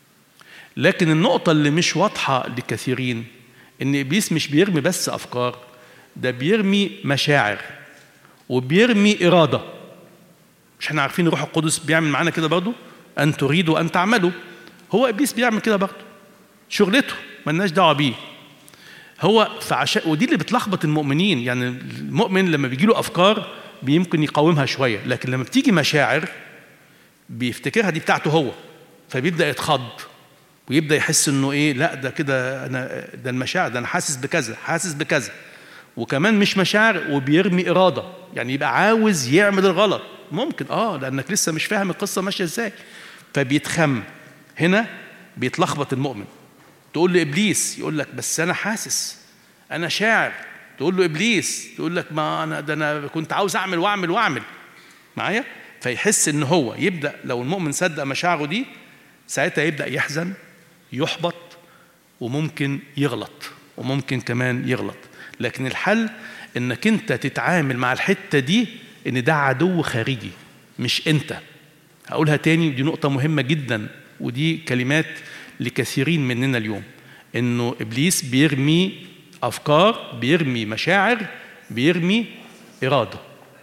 لكن النقطة اللي مش واضحة لكثيرين إن إبليس مش بيرمي بس أفكار، ده بيرمي مشاعر وبيرمي إرادة. مش احنا عارفين الروح القدس بيعمل معانا كده برضو، أن تريدوا أن تعملوا. هو إبليس بيعمل كده برضو، شغلته ملناش دعوة بيه هو. ودي اللي بتلخبط المؤمنين. يعني المؤمن لما بيجيله أفكار بيمكن يقاومها شوية، لكن لما بتيجي مشاعر بيفتكرها دي بتاعته هو، فبيبدأ يتخض ويبدأ يحس إنه إيه، لا ده كده أنا ده المشاعر، ده أنا حاسس بكذا حاسس بكذا. وكمان مش مشاعر، وبيرمي إرادة، يعني يبقى عاوز يعمل الغلط ممكن لأنك لسه مش فاهم القصة ماشية إزاي، فبيتخم. هنا بيتلخبط المؤمن. تقول له إبليس يقول لك بس أنا حاسس أنا شاعر، تقول له إبليس يقول لك ما أنا كنت عاوز أعمل وأعمل معايا. فيحس إن هو يبدأ، لو المؤمن صدق مشاعره دي ساعتها يبدأ يحزن يحبط وممكن يغلط، وممكن كمان يغلط. لكن الحل إنك أنت تتعامل مع الحتة دي إن ده عدو خارجي مش أنت. هقولها تاني، ودي نقطة مهمة جدا، ودي كلمات لكثيرين مننا اليوم، إنه إبليس بيرمي أفكار، بيرمي مشاعر، بيرمي إرادة.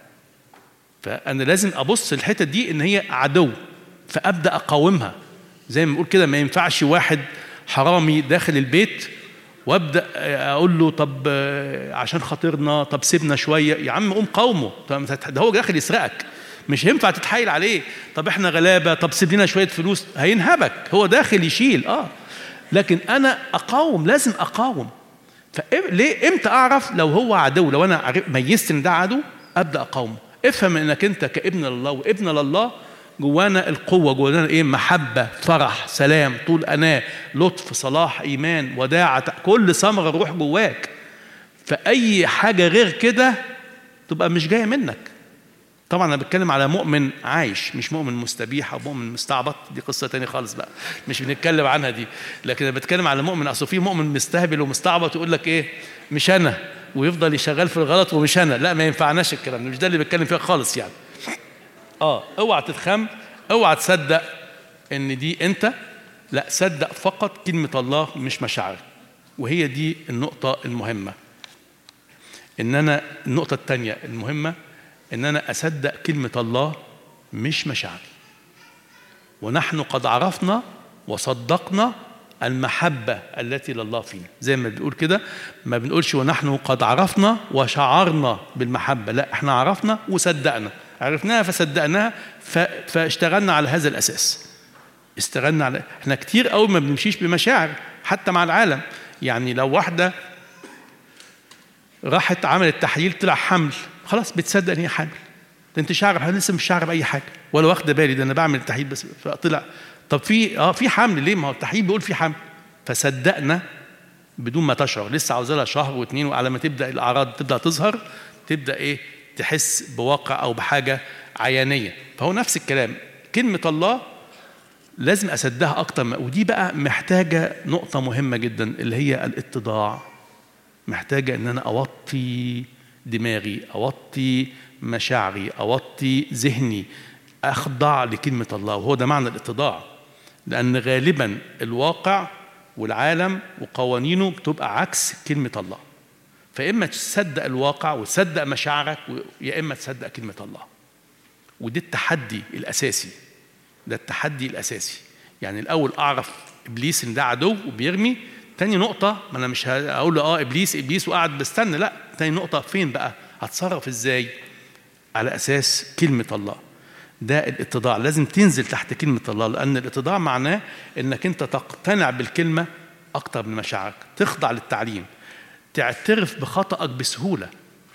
فأنا لازم أبص الحتة دي إن هي عدو، فأبدأ أقاومها. زي ما بقول كده، ما ينفعش واحد حرامي داخل البيت وابدا اقول له طب عشان خاطرنا طب سيبنا شويه يا عم، قوم قاومه، ده هو داخل يسرقك، مش هينفع تتحايل عليه. طب احنا غلابه، طب سيب لنا شويه فلوس، هينهبك، هو داخل يشيل. لكن انا اقاوم، لازم اقاوم. ليه؟ امتى اعرف لو هو عدو؟ لو انا ميزت ان ده عدو ابدا اقاومه. افهم انك انت كابن لله وابن لله جوانا القوة، جوانا ايه؟ محبة، فرح، سلام، طول أناة، لطف، صلاح، إيمان، وداعة، كل ثمرة الروح جواك. فأي حاجة غير كده تبقى مش جاية منك. طبعا أنا بتكلم على مؤمن عايش، مش مؤمن مستبيح أو مؤمن مستعبط، دي قصة تانية خالص بقى مش بنتكلم عنها دي. لكن أنا بتكلم على مؤمن، أصل في مؤمن مستهبل ومستعبط يقول لك إيه مش أنا، ويفضل يشغل في الغلط ومش أنا. لا، ما ينفعناش الكلام، مش ده اللي بتكلم فيه خالص يعني. اوعى تتخم، اوعى تصدق ان دي انت، لا صدق فقط كلمة الله مش مشاعر. وهي دي النقطة المهمة. النقطة الثانية المهمة ان انا اصدق كلمة الله مش مشاعر. ونحن قد عرفنا وصدقنا المحبة التي لله فينا، زي ما بنقول كده، ما بنقولش ونحن قد عرفنا وشعرنا بالمحبة، لا احنا عرفنا وصدقنا، عرفناها فصدقناها، فاشتغلنا على هذا الأساس. احنا كتير قوي ما بنمشيش بمشاعر حتى مع العالم. يعني لو واحدة راحت عملت تحليل طلع حمل، خلاص بتصدق ان هي حامل. ده انت شاعر، لسه مش شاعر بأي حاجة ولا واخده بالي، ده انا بعمل التحليل بس فطلع. طب في حمل ليه؟ ما هو التحليل بيقول في حمل، فصدقنا بدون ما تشعر. لسه عاوزة لها شهر واثنين، وعلى ما تبدأ الأعراض تبدأ تظهر تبدأ ايه؟ تحس بواقع أو بحاجة عيانية. فهو نفس الكلام، كلمة الله لازم أصدقها أكتر. ودي بقى محتاجة نقطة مهمة جدا اللي هي الاتضاع. محتاجة إن أنا أوطي دماغي، أوطي مشاعري، أوطي ذهني، أخضع لكلمة الله. وهو ده معنى الاتضاع، لأن غالبا الواقع والعالم وقوانينه بتبقى عكس كلمة الله. فإما تصدق الواقع وتصدق مشاعرك، يا إما تصدق كلمة الله. ودي التحدي الأساسي، ده التحدي الأساسي. يعني الأول أعرف إبليس إن ده عدو وبيرمي. تاني نقطة، ما أنا مش هقول له إبليس وقاعد بستنى، لا. تاني نقطة، فين بقى هتصرف إزاي؟ على أساس كلمة الله. ده الاتضاع، لازم تنزل تحت كلمة الله، لأن الاتضاع معناه إنك أنت تقتنع بالكلمة أكتر من مشاعرك، تخضع للتعليم، تعترف بخطأك بسهولة.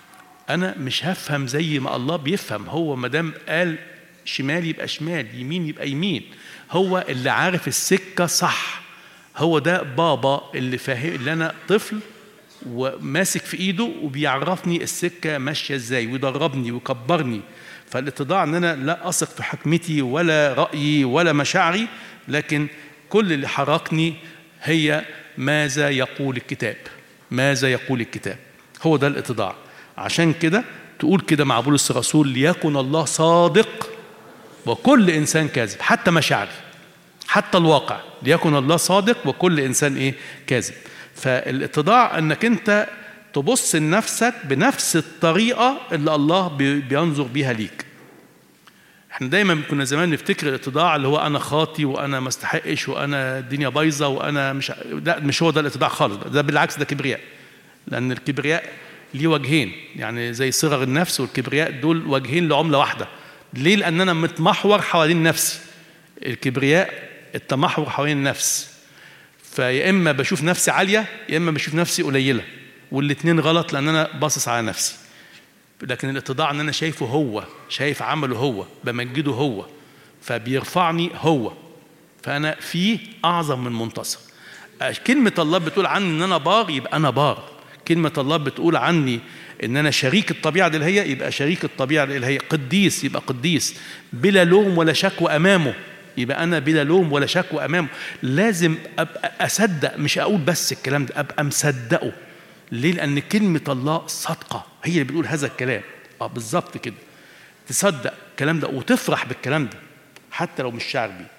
أنا مش هفهم زي ما الله بيفهم. هو مدام قال شمال يبقى شمال، يمين يبقى يمين، هو اللي عارف السكة صح. هو ده بابا اللي فاهم، اللي أنا طفل وماسك في إيده وبيعرفني السكة ماشية إزاي ويدربني ويكبرني. فالاتضاع أن أنا لا أثق في حكمتي ولا رأيي ولا مشاعري، لكن كل اللي حركني هي ماذا يقول الكتاب. ماذا يقول الكتاب، هو ده الاتضاع. عشان كده تقول كده مع بولس الرسول: ليكن الله صادق وكل إنسان كاذب. حتى مشاعري، حتى الواقع، ليكن الله صادق وكل إنسان إيه؟ كاذب. فالاتضاع أنك أنت تبص لنفسك بنفس الطريقة اللي الله بينظر بيها ليك. احنا دايما كنا زمان نفتكر الاتضاع اللي هو أنا خاطي وأنا ما استحقش وأنا الدنيا بايظة وأنا مش هو ده الاتضاع خالص. ده بالعكس، ده كبرياء. لأن الكبرياء ليه وجهين، يعني زي صغر النفس والكبرياء، دول وجهين لعملة واحدة. ليه؟ لأن أنا متمحور حوالين نفسي. الكبرياء التمحور حوالين النفس، فيا إما بشوف نفسي عالية يا إما بشوف نفسي قليلة، والاتنين غلط لأن أنا باصص على نفسي. لكن الاتضاع أن أنا شايفه هو، شايف عمله هو، بمجده هو، فبيرفعني هو، فأنا فيه أعظم من منتصر. كلمة الله بتقول عني أن أنا بار، يبقى أنا بار. كلمة الله بتقول عني إن أنا شريك الطبيعة الإلهية، يبقى شريك الطبيعة الإلهية. قديس، يبقى قديس بلا لوم ولا شكوى أمامه، يبقى أنا بلا لوم ولا شكوى أمامه. لازم أبقى أصدق، مش أقول بس الكلام ده، أبقى مصدقه. ليه؟ لأن كلمة الله صادقة، هي اللي بتقول هذا الكلام. بالظبط كده، تصدق الكلام ده وتفرح بالكلام ده حتى لو مش شاعر بيه.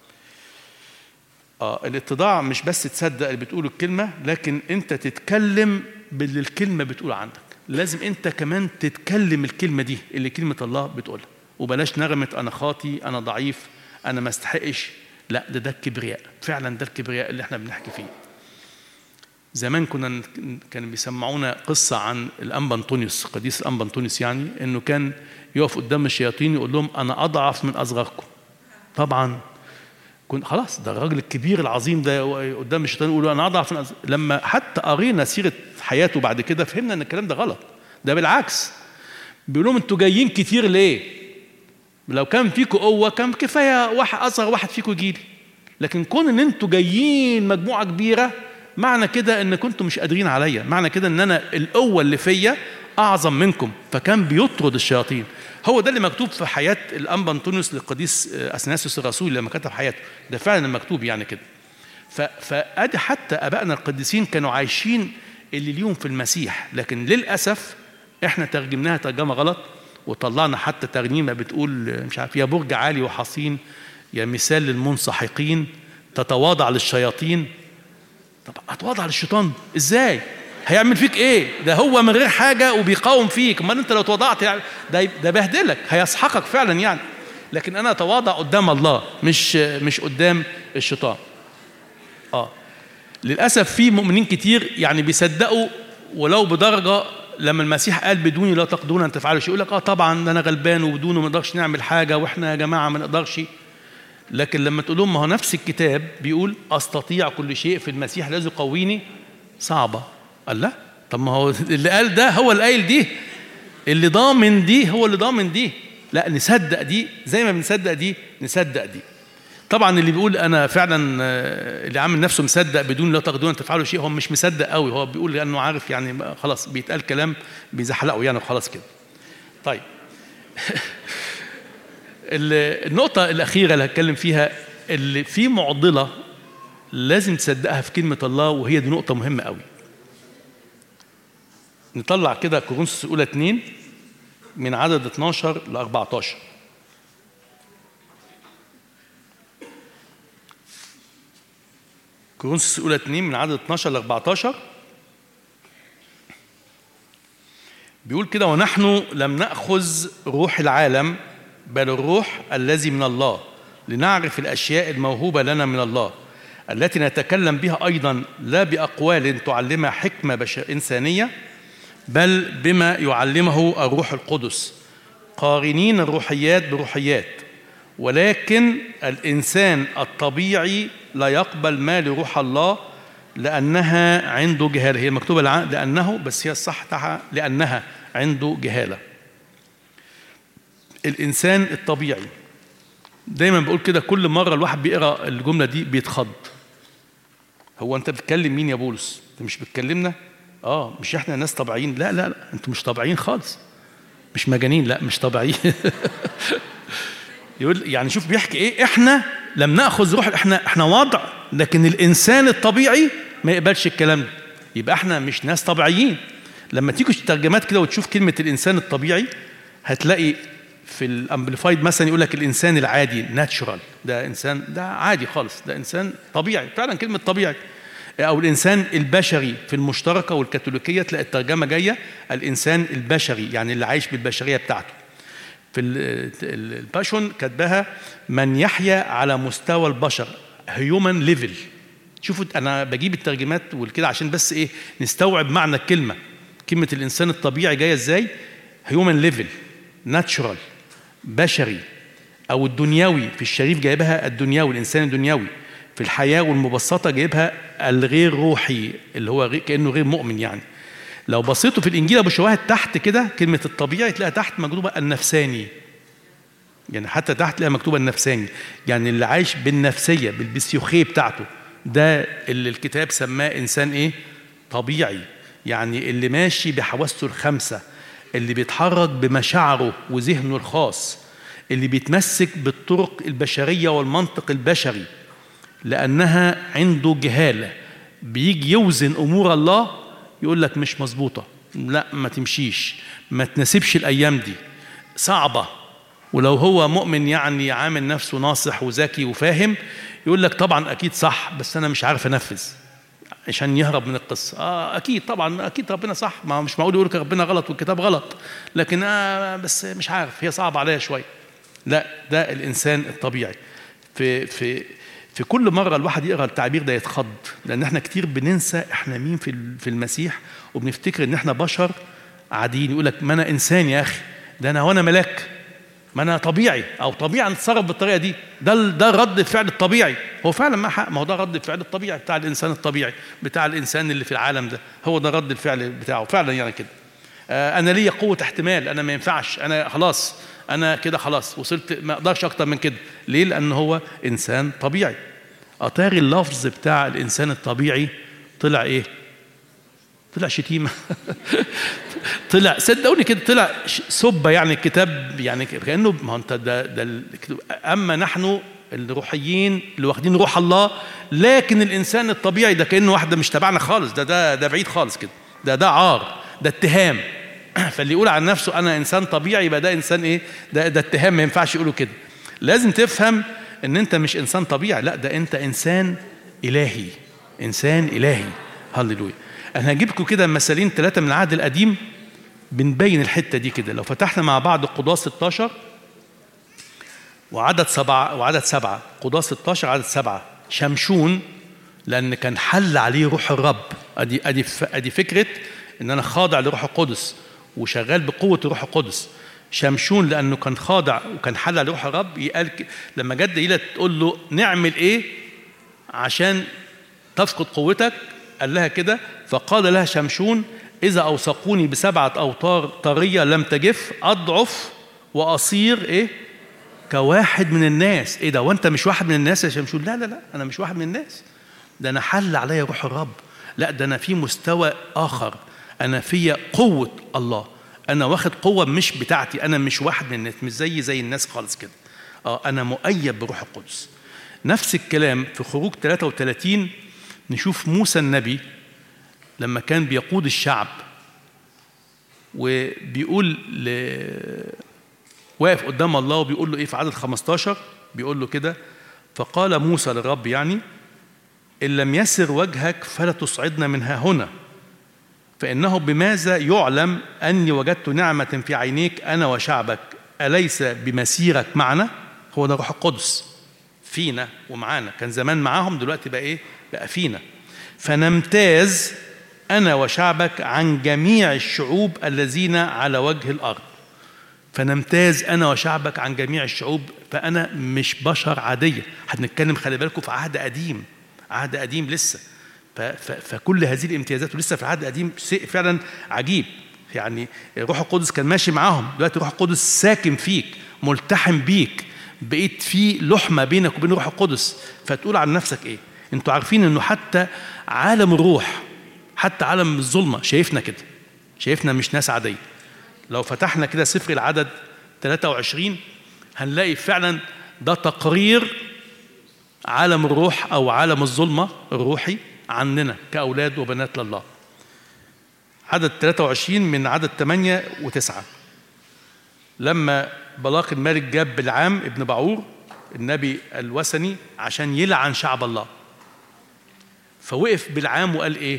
الاتضاع مش بس تصدق اللي بتقوله الكلمة، لكن أنت تتكلم باللي الكلمة بتقول عنك. لازم أنت كمان تتكلم الكلمة دي اللي كلمة الله بتقولها، وبلاش نغمة أنا خاطي، أنا ضعيف، أنا ما استحقش. لا، ده الكبرياء فعلا، ده الكبرياء اللي احنا بنحكي فيه. زمان كانوا بيسمعونا قصة عن الأنبا أنطونيوس، قديس الأنبا أنطونيوس، يعني إنه كان يقف قدام الشياطين يقول لهم أنا أضعف من أصغركم. طبعا خلاص، ده الراجل الكبير العظيم ده قدام الشيطان يقول أنا أضعف من أصغركم. لما حتى قرينا سيرة حياته بعد كده فهمنا إن الكلام ده غلط. ده بالعكس، بيقول لهم أنتوا جايين كتير ليه؟ لو كان فيكم قوة كان كفاية واحد أصغر واحد فيكم يجيلي. لكن كون إن أنتوا جايين مجموعة كبيرة، معنى كده ان كنتم مش قادرين عليا، معنى كده ان انا القوه اللي فيا اعظم منكم. فكان بيطرد الشياطين. هو ده اللي مكتوب في حياه الانبا أنطونيوس للقديس اثناسيوس الرسول لما كتب حياته، ده فعلا مكتوب يعني كده. فادي حتى ابائنا القديسين كانوا عايشين اللي ليهم في المسيح. لكن للاسف احنا ترجمناها ترجمه غلط، وطلعنا حتى ترنيمه بتقول مش عارف، يا برج عالي وحصين، يا مثال للمنسحقين، تتواضع للشياطين. طب اتواضع للشيطان ازاي؟ هيعمل فيك ايه؟ ده هو من غير حاجه وبيقاوم فيك. امال انت لو تواضعت يعني ده بهدلك، هيسحقك فعلا يعني. لكن انا اتواضع قدام الله، مش قدام الشيطان. للاسف في مؤمنين كتير يعني بيصدقوا ولو بدرجه. لما المسيح قال بدوني لا تقدرون ان تفعلوا شيء، يقول لك طبعا انا غلبان وبدونه ما نقدرش نعمل حاجه، واحنا يا جماعه ما نقدرش. لكن لما تقول لهم ما هو نفس الكتاب بيقول أستطيع كل شيء في المسيح الذي يقويني، صعبة. قال لا، طب ما هو اللي قال ده هو اللي قايل دي، اللي ضامن دي هو اللي ضامن دي. لا، نصدق دي زي ما بنصدق دي، نصدق دي. طبعا اللي بيقول أنا فعلا اللي عامل نفسه مصدق بدون لا تقدرون أن تفعلوا شيء، هو مش مصدق قوي، هو بيقول لأنه عارف يعني خلاص بيتقال كلام بيزحلقه يعني وخلاص كده. طيب النقطة الأخيرة اللي هتكلم فيها، اللي في معضلة لازم تصدقها في كلمة الله، وهي دي نقطة مهمة قوي. نطلع كده كورنثوس الأولى 2 من عدد 12 ل 14. كورنثوس الأولى 2 من عدد 12 ل 14 بيقول كده: ونحن لم نأخذ روح العالم بل الروح الذي من الله، لنعرف الأشياء الموهوبة لنا من الله، التي نتكلم بها أيضا لا بأقوال تعلمها حكمة إنسانية، بل بما يعلمه الروح القدس، قارنين الروحيات بروحيات. ولكن الإنسان الطبيعي لا يقبل ما لروح الله لأنها عنده جهالة. هي مكتوبة لأنه، بس هي الصح تاعها لأنها عنده جهالة. الإنسان الطبيعي دايما بقول كده، كل مرة الواحد بيقرأ الجملة دي بيتخض. هو أنت بتكلم مين يا بولس؟ أنت مش بتكلمنا؟ مش إحنا ناس طبيعيين؟ لا لا لا، أنتوا مش طبيعيين خالص، مش مجانين، لا مش طبيعيين. يقول يعني شوف بيحكي إيه، إحنا لم نأخذ روح، إحنا وضع، لكن الإنسان الطبيعي ما يقبلش الكلام ده، يبقى إحنا مش ناس طبيعيين. لما تيجي الترجمات كده وتشوف كلمة الإنسان الطبيعي هتلاقي في الامبليفايد مثلا يقول لك الانسان العادي ناتشورال، ده انسان ده عادي خالص، ده انسان طبيعي فعلا كلمه طبيعي. او الانسان البشري في المشتركه والكاثوليكيه تلاقي الترجمه جايه الانسان البشري، يعني اللي عايش بالبشريه بتاعته. في الباشون كاتباها من يحيا على مستوى البشر، هيومن ليفل. شوفوا انا بجيب الترجمات والكده عشان بس ايه نستوعب معنى الكلمه. كلمه الانسان الطبيعي جايه ازاي؟ هيومن ليفل، ناتشورال، بشري. او الدنيوي في الشريف جايبها الدنيوي، الانسان الدنيوي. في الحياه والمبسطه جايبها الغير روحي، اللي هو كانه غير مؤمن يعني. لو بصيتوا في الانجيل ابو شواهد تحت كده كلمه الطبيعي تلاقي تحت مكتوبه النفساني، يعني حتى تحت تلاقي مكتوبه النفساني، يعني اللي عايش بالنفسيه بالبسيوخيه بتاعته، ده اللي الكتاب سماه انسان ايه؟ طبيعي. يعني اللي ماشي بحواسته الخمسه، اللي بيتحرك بمشاعره وذهنه الخاص، اللي بيتمسك بالطرق البشرية والمنطق البشري لأنها عنده جهالة. بيجي يوزن أمور الله يقول لك مش مظبوطة، لا ما تمشيش، ما تناسبش الأيام دي، صعبة. ولو هو مؤمن يعني عامل نفسه ناصح وذكي وفاهم يقول لك طبعا أكيد صح بس أنا مش عارف أنفذ، عشان يهرب من القصة. أكيد طبعا أكيد ربنا صح، ما مش معقول يقول لك ربنا غلط والكتاب غلط، لكن بس مش عارف، هي صعبة عليا شوية. لا، ده الإنسان الطبيعي. في كل مرة الواحد يقرأ التعبير ده يتخض، لأن احنا كتير بننسى احنا مين في المسيح، وبنفتكر ان احنا بشر عاديين. يقول لك ما أنا إنسان يا أخي، ده أنا وأنا ملاك، ما أنا طبيعي، أو طبيعي نتصرف بالطريقة دي، ده رد الفعل الطبيعي. هو فعلا ما حق، ما هو ده رد الفعل الطبيعي بتاع الإنسان الطبيعي، بتاع الإنسان اللي في العالم ده، هو ده رد الفعل بتاعه فعلا يعني كده. أنا ليا قوة احتمال، أنا ما ينفعش، أنا خلاص، أنا كده خلاص وصلت، ما أقدرش أكتر من كده. ليه؟ لأن هو إنسان طبيعي. أطاري اللفظ بتاع الإنسان الطبيعي طلع إيه؟ طلع شتيمة. طلع صدقوني كده، طلع سبة يعني الكتاب، يعني كأنه ما هو أنت ده أما نحن الروحيين اللي واخدين روح الله، لكن الإنسان الطبيعي ده كأنه واحدة مش تبعنا خالص، ده بعيد خالص كده، ده عار، ده اتهام. فاللي يقول عن نفسه أنا إنسان طبيعي يبقى ده إنسان إيه؟ ده اتهام، ما ينفعش يقولوا كده. لازم تفهم إن أنت مش إنسان طبيعي، لا ده أنت إنسان إلهي، إنسان إلهي. هللويا. أنا هجيب لكم كده مثالين 3 من العهد القديم بنبين الحتة دي كده. لو فتحنا مع بعض قضاة 16 وعدد 7، قضاة 16 عدد 7. شمشون لأن كان حل عليه روح الرب، أدي فكرة إن أنا خاضع لروح القدس وشغال بقوة روح القدس. شمشون لأنه كان خاضع وكان حل على روح الرب، يقال لما جت دليلة تقول له نعمل إيه عشان تفقد قوتك، قال لها كده، فقال لها شمشون إذا أوثقوني ب7 أوتار طرية لم تجف أضعف وأصير إيه؟ كواحد من الناس. إيه ده؟ وأنت مش واحد من الناس يا شمشون؟ لا أنا مش واحد من الناس، ده أنا حل عليا روح الرب، لا ده أنا في مستوى آخر، أنا في قوة الله، أنا واخد قوة مش بتاعتي، أنا مش واحد من الناس، مش زي الناس خالص كده. أنا مؤيد بروح القدس. نفس الكلام في خروج 33 نشوف موسى النبي لما كان بيقود الشعب وبيقول واقف قدام الله وبيقول له إيه في عدد 15، بيقول له كده، فقال موسى للرب يعني إن لم يسر وجهك فلا تصعدنا من ها هنا، فإنه بماذا يعلم أني وجدت نعمة في عينيك أنا وشعبك، أليس بمسيرك معنا؟ هو ده روح القدس فينا ومعانا، كان زمان معاهم دلوقتي بقى إيه؟ بقى فينا. فنمتاز أنا وشعبك عن جميع الشعوب الذين على وجه الأرض. فنمتاز أنا وشعبك عن جميع الشعوب، فأنا مش بشر عادية. هنتكلم خلي بالكم في عهد قديم لسه، فكل هذه الامتيازات ولسه في العهد القديم شيء فعلا عجيب. يعني الروح القدس كان ماشي معاهم، دلوقتي الروح القدس ساكن فيك، ملتحم بيك، بقيت في لحمة بينك وبين الروح القدس. فتقول عن نفسك ايه؟ انتوا عارفين انه حتى عالم الروح، حتى عالم الظلمة شايفنا كده، شايفنا مش ناس عادية. لو فتحنا كده سفر العدد 23 هنلاقي فعلا ده تقرير عالم الروح أو عالم الظلمة الروحي عننا كأولاد وبنات لله. عدد 23 من عدد 8 و9. لما بلاق الملك جاب بلعام ابن بعور النبي الوثني عشان يلعن شعب الله، فوقف بلعام وقال ايه؟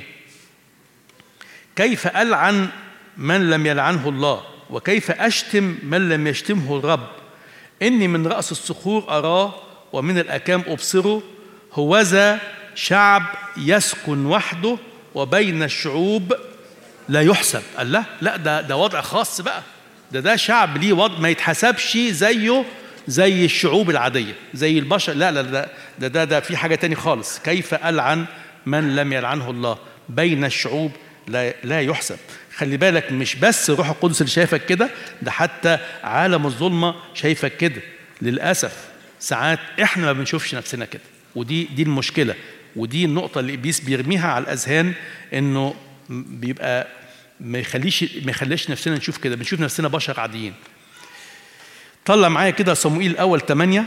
كيف ألعن من لم يلعنه الله، وكيف أشتم من لم يشتمه الرب؟ إني من رأس الصخور أراه ومن الأكام أبصره، هوذا شعب يسكن وحده وبين الشعوب لا يحسب. قال لا ده وضع خاص بقى، ده شعب ليه وضع ما يتحسبش زيه زي الشعوب العادية زي البشر. لا ده في حاجة تاني خالص. كيف ألعن من لم يلعنه الله بين الشعوب لا يحسب. خلي بالك مش بس الروح القدس اللي شايفك كده، ده حتى عالم الظلمة شايفك كده. للأسف ساعات احنا ما بنشوفش نفسنا كده، ودي المشكلة، ودي النقطة اللي إبليس بيرميها على الأذهان، إنه بيبقى ما يخليش نفسنا نشوف كده، بنشوف نفسنا بشر عاديين. طلع معايا كده صموئيل الأول 8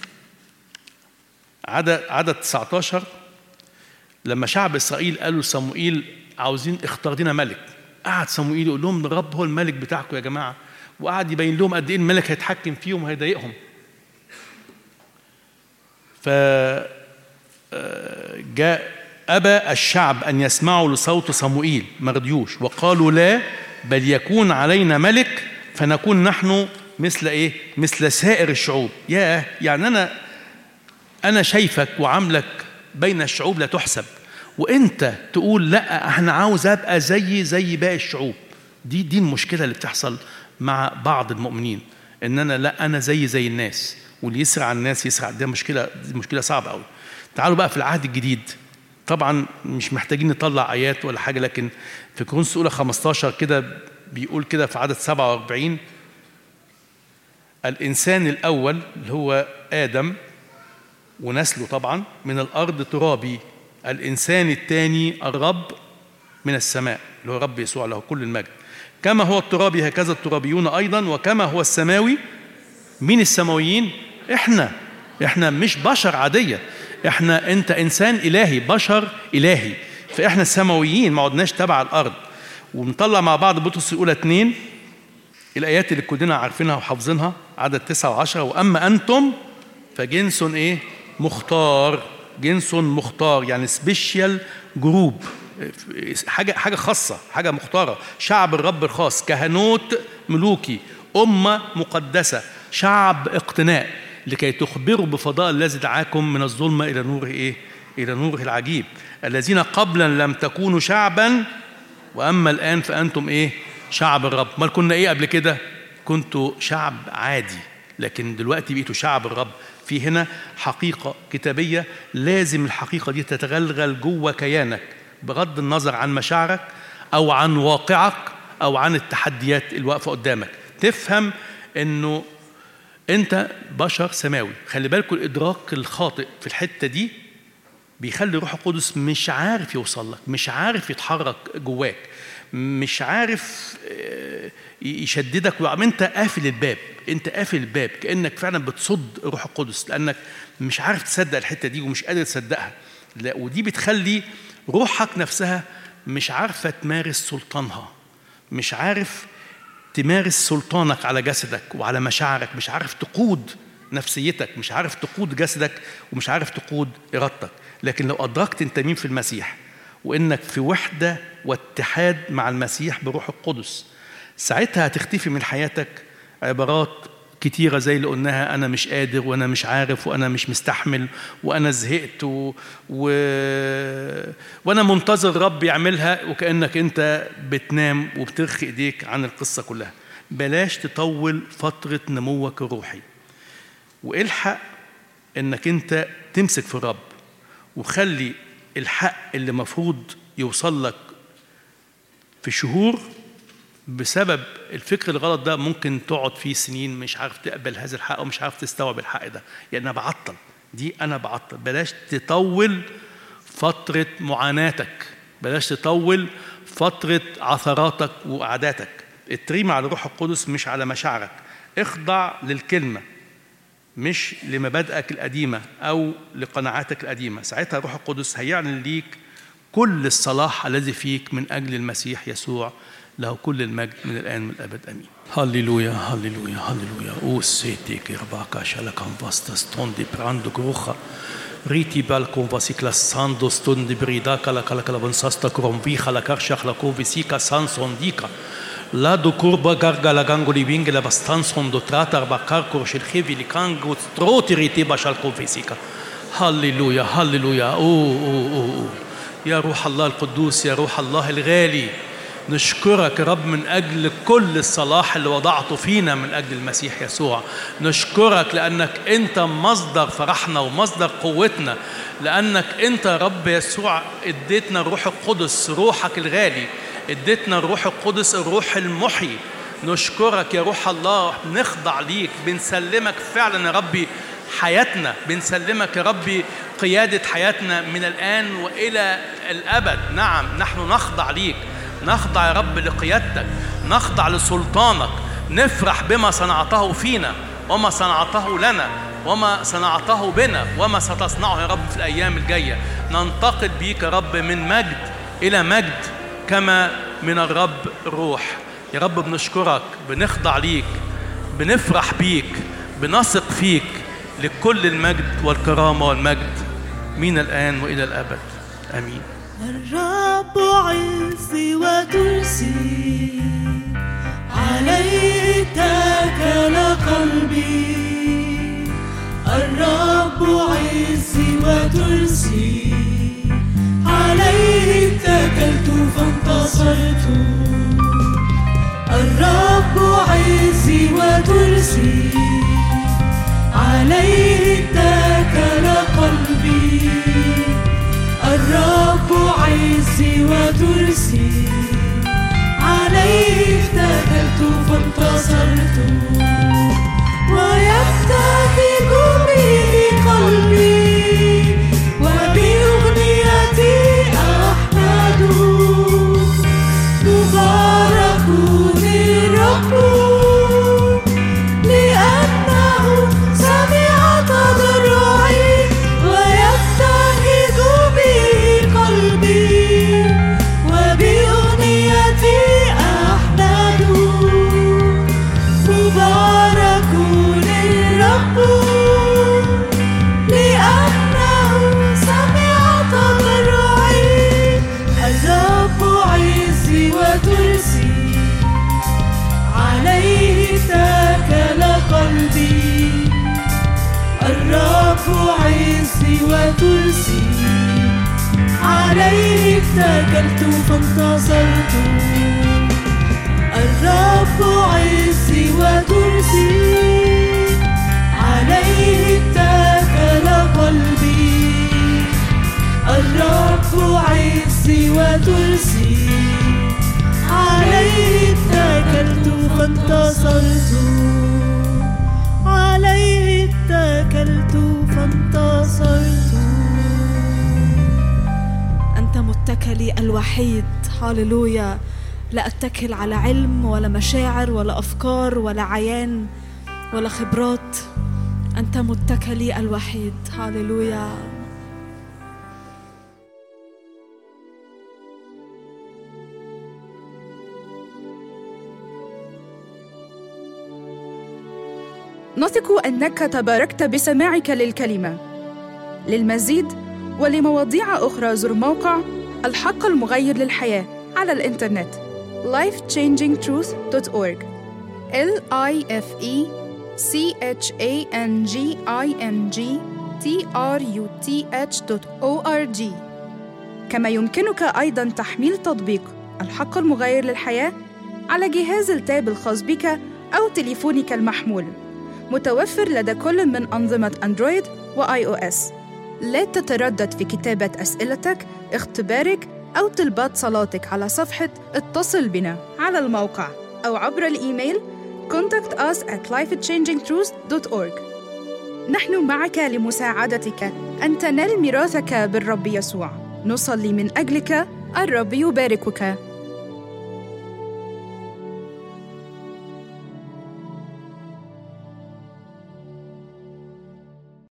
عدد 19. لما شعب إسرائيل قالوا صموئيل عاوزين اختار لنا ملك، قعد صموئيل يقول لهم الرب هو الملك بتاعكم يا جماعة، وقعد يبين لهم قد ايه الملك هيتحكم فيهم وهيضايقهم. فجاء أبى الشعب أن يسمعوا لصوت صموئيل مرضيوش، وقالوا لا، بل يكون علينا ملك فنكون نحن مثل ايه؟ مثل سائر الشعوب. يعني أنا شايفك وعاملك بين الشعوب لا تحسب، وانت تقول لا احنا عاوز ابقى زي باقي الشعوب. دي المشكله اللي بتحصل مع بعض المؤمنين، ان انا زي الناس، واللي يسرع الناس يسرع. دي مشكله صعبه قوي. تعالوا بقى في العهد الجديد، طبعا مش محتاجين نطلع ايات ولا حاجه، لكن في كورنثوس الاولى 15 كده بيقول كده في عدد 47: الانسان الاول اللي هو ادم ونسله طبعا من الارض ترابي، الإنسان الثاني الرب من السماء اللي هو رب يسوع له كل المجد. كما هو الترابي هكذا الترابيون أيضا، وكما هو السماوي. مين السماويين؟ إحنا مش بشر عادية، أنت إنسان إلهي، بشر إلهي، فإحنا السماويين ما عدناش تبع الأرض. ونطلع مع بعض بطرس الأولى 2 الآيات اللي كلنا عارفينها وحافظينها، عدد 9 و10: وأما أنتم فجنس إيه؟ مختار، جنس مختار، يعني سبيشال جروب، حاجة خاصة، حاجة مختارة، شعب الرب الخاص، كهنوت ملوكي، أمة مقدسة، شعب اقتناء، لكي تخبروا بفضاء الذي دعاكم من الظلمة إلى نوره إيه؟ إلى نوره العجيب، الذين قبلا لم تكونوا شعبا وأما الآن فأنتم إيه؟ شعب الرب. ما كنا إيه قبل كده؟ كنتوا شعب عادي، لكن دلوقتي بقيتوا شعب الرب. في هنا حقيقة كتابية، لازم الحقيقة دي تتغلغل جوه كيانك بغض النظر عن مشاعرك أو عن واقعك أو عن التحديات الواقفة قدامك. تفهم أنه أنت بشر سماوي. خلي بالكم الإدراك الخاطئ في الحتة دي بيخلي روح القدس مش عارف يوصل لك، مش عارف يتحرك جواك، مش عارف يشددك، وانت قافل الباب، انت قافل الباب كأنك فعلا بتصد روح القدس، لأنك مش عارف تصدق الحتة دي ومش قادر تصدقها. لا، ودي بتخلي روحك نفسها مش عارفة تمارس سلطانها، مش عارف تمارس سلطانك على جسدك وعلى مشاعرك، مش عارف تقود نفسيتك، مش عارف تقود جسدك، ومش عارف تقود إرادتك. لكن لو أدركت أنت مين في المسيح، وإنك في وحدة واتحاد مع المسيح بروح القدس، ساعتها هتختفي من حياتك عبارات كتيرة زي اللي قلناها: أنا مش قادر، وأنا مش عارف، وأنا مش مستحمل، وأنا زهقت، وأنا منتظر رب يعملها، وكأنك أنت بتنام وبترخي إيديك عن القصة كلها. بلاش تطول فترة نموك الروحي، والحق إنك أنت تمسك في الرب، وخلي الحق اللي مفروض يوصل لك في شهور بسبب الفكر الغلط ده ممكن تقعد فيه سنين مش عارف تقبل هذا الحق ومش عارف تستوعب الحق ده. يعني أنا بعطل دي، أنا بعطل. بلاش تطول فترة معاناتك، بلاش تطول فترة عثراتك وقعداتك. اترمي على الروح القدس مش على مشاعرك. اخضع للكلمة مش لمبادئك القديمة أو لقناعاتك القديمة. ساعتها الروح القدس هيعلن ليك كل الصلاح الذي فيك من أجل المسيح يسوع، له كل المجد من الآن من الأبد آمين. هللويا هللويا هللويا. او سيتي كرباكا شالكام فاستا ستوندي براندو جروخا ريتي بالكم فاسيكلا ساندو ستوندي بريدا كلا كلا كلا بنساستا كرومفيخا لا كارشاخ لا كوفيسيكا سانسونديكا لا دو كوربا غارغا لا غانغولي بينغلا باستانسون دو تراتر باكاركور شلخيفي لكانغو ستروتي ريتي باشال كوفيسيكا. هللويا هللويا. أوه. يا روح الله القدوس، يا روح الله الغالي، نشكرك يا رب من أجل كل الصلاح اللي وضعته فينا من أجل المسيح يسوع. نشكرك لأنك أنت مصدر فرحنا ومصدر قوتنا، لأنك أنت يا رب يسوع اديتنا الروح القدس روحك الغالي، اديتنا الروح القدس الروح المحيي. نشكرك يا روح الله، نخضع ليك، بنسلمك فعلا يا ربي حياتنا، بنسلمك يا ربي قيادة حياتنا من الآن وإلى الأبد. نعم نحن نخضع ليك، نخضع يا رب لقيادتك، نخضع لسلطانك، نفرح بما صنعته فينا وما صنعته لنا وما صنعته بنا وما ستصنعه يا رب في الأيام الجاية. ننتقل بيك يا رب من مجد إلى مجد كما من الرب الروح. يا رب بنشكرك، بنخضع ليك، بنفرح بيك، بنثق فيك، لكل المجد والكرامة والمجد من الآن وإلى الأبد آمين. الرب عزي وترسي، عليه اتكل قلبي. الرب عزي وترسي، عليه اتكلت فانتصرت. الرب عزي وترسي، عليه اتكل قلبي. الرب عزي وترسي، عليه اتكلت فانتصرت. ويفتخر به قلبي، وبأغنيتي أحمده. مبارك الرب، لأنه سمع تضرعي. ويفتخر به قلبي، وبأغنيتي أحمده. مبارك الرب، لأنه سمع تضرعي. الرب عزي وترسي، عليه اتكل قلبي. الرب عزي وترسي، عليه اتكلت فانتصرت. الرب عزي وترسي، عليه اتكل قلبي. الرب عزي وترسي، عليه اتكلت فانتصرت. عليه اتكلت فانتصرت. أنت متكلي الوحيد. هاليلويا. لا أتكل على علم ولا مشاعر ولا أفكار ولا عيان ولا خبرات. أنت متكلي الوحيد. هاليلويا. نثق أنك تباركت بسماعك للكلمة. للمزيد ولمواضيع أخرى زر موقع الحق المغير للحياة على الإنترنت lifechangingtruth.org lifechangingtruth.org. كما يمكنك أيضاً تحميل تطبيق الحق المغير للحياة على جهاز التاب الخاص بك أو تليفونك المحمول، متوفر لدى كل من أنظمة أندرويد وآي أو إس. لا تتردد في كتابة أسئلتك، اختبارك أو طلبات صلاتك على صفحة اتصل بنا على الموقع أو عبر الإيميل contact us at lifechangingtruths.org. نحن معك لمساعدتك أن تنال ميراثك بالرب يسوع. نصلي من أجلك. الرب يباركك.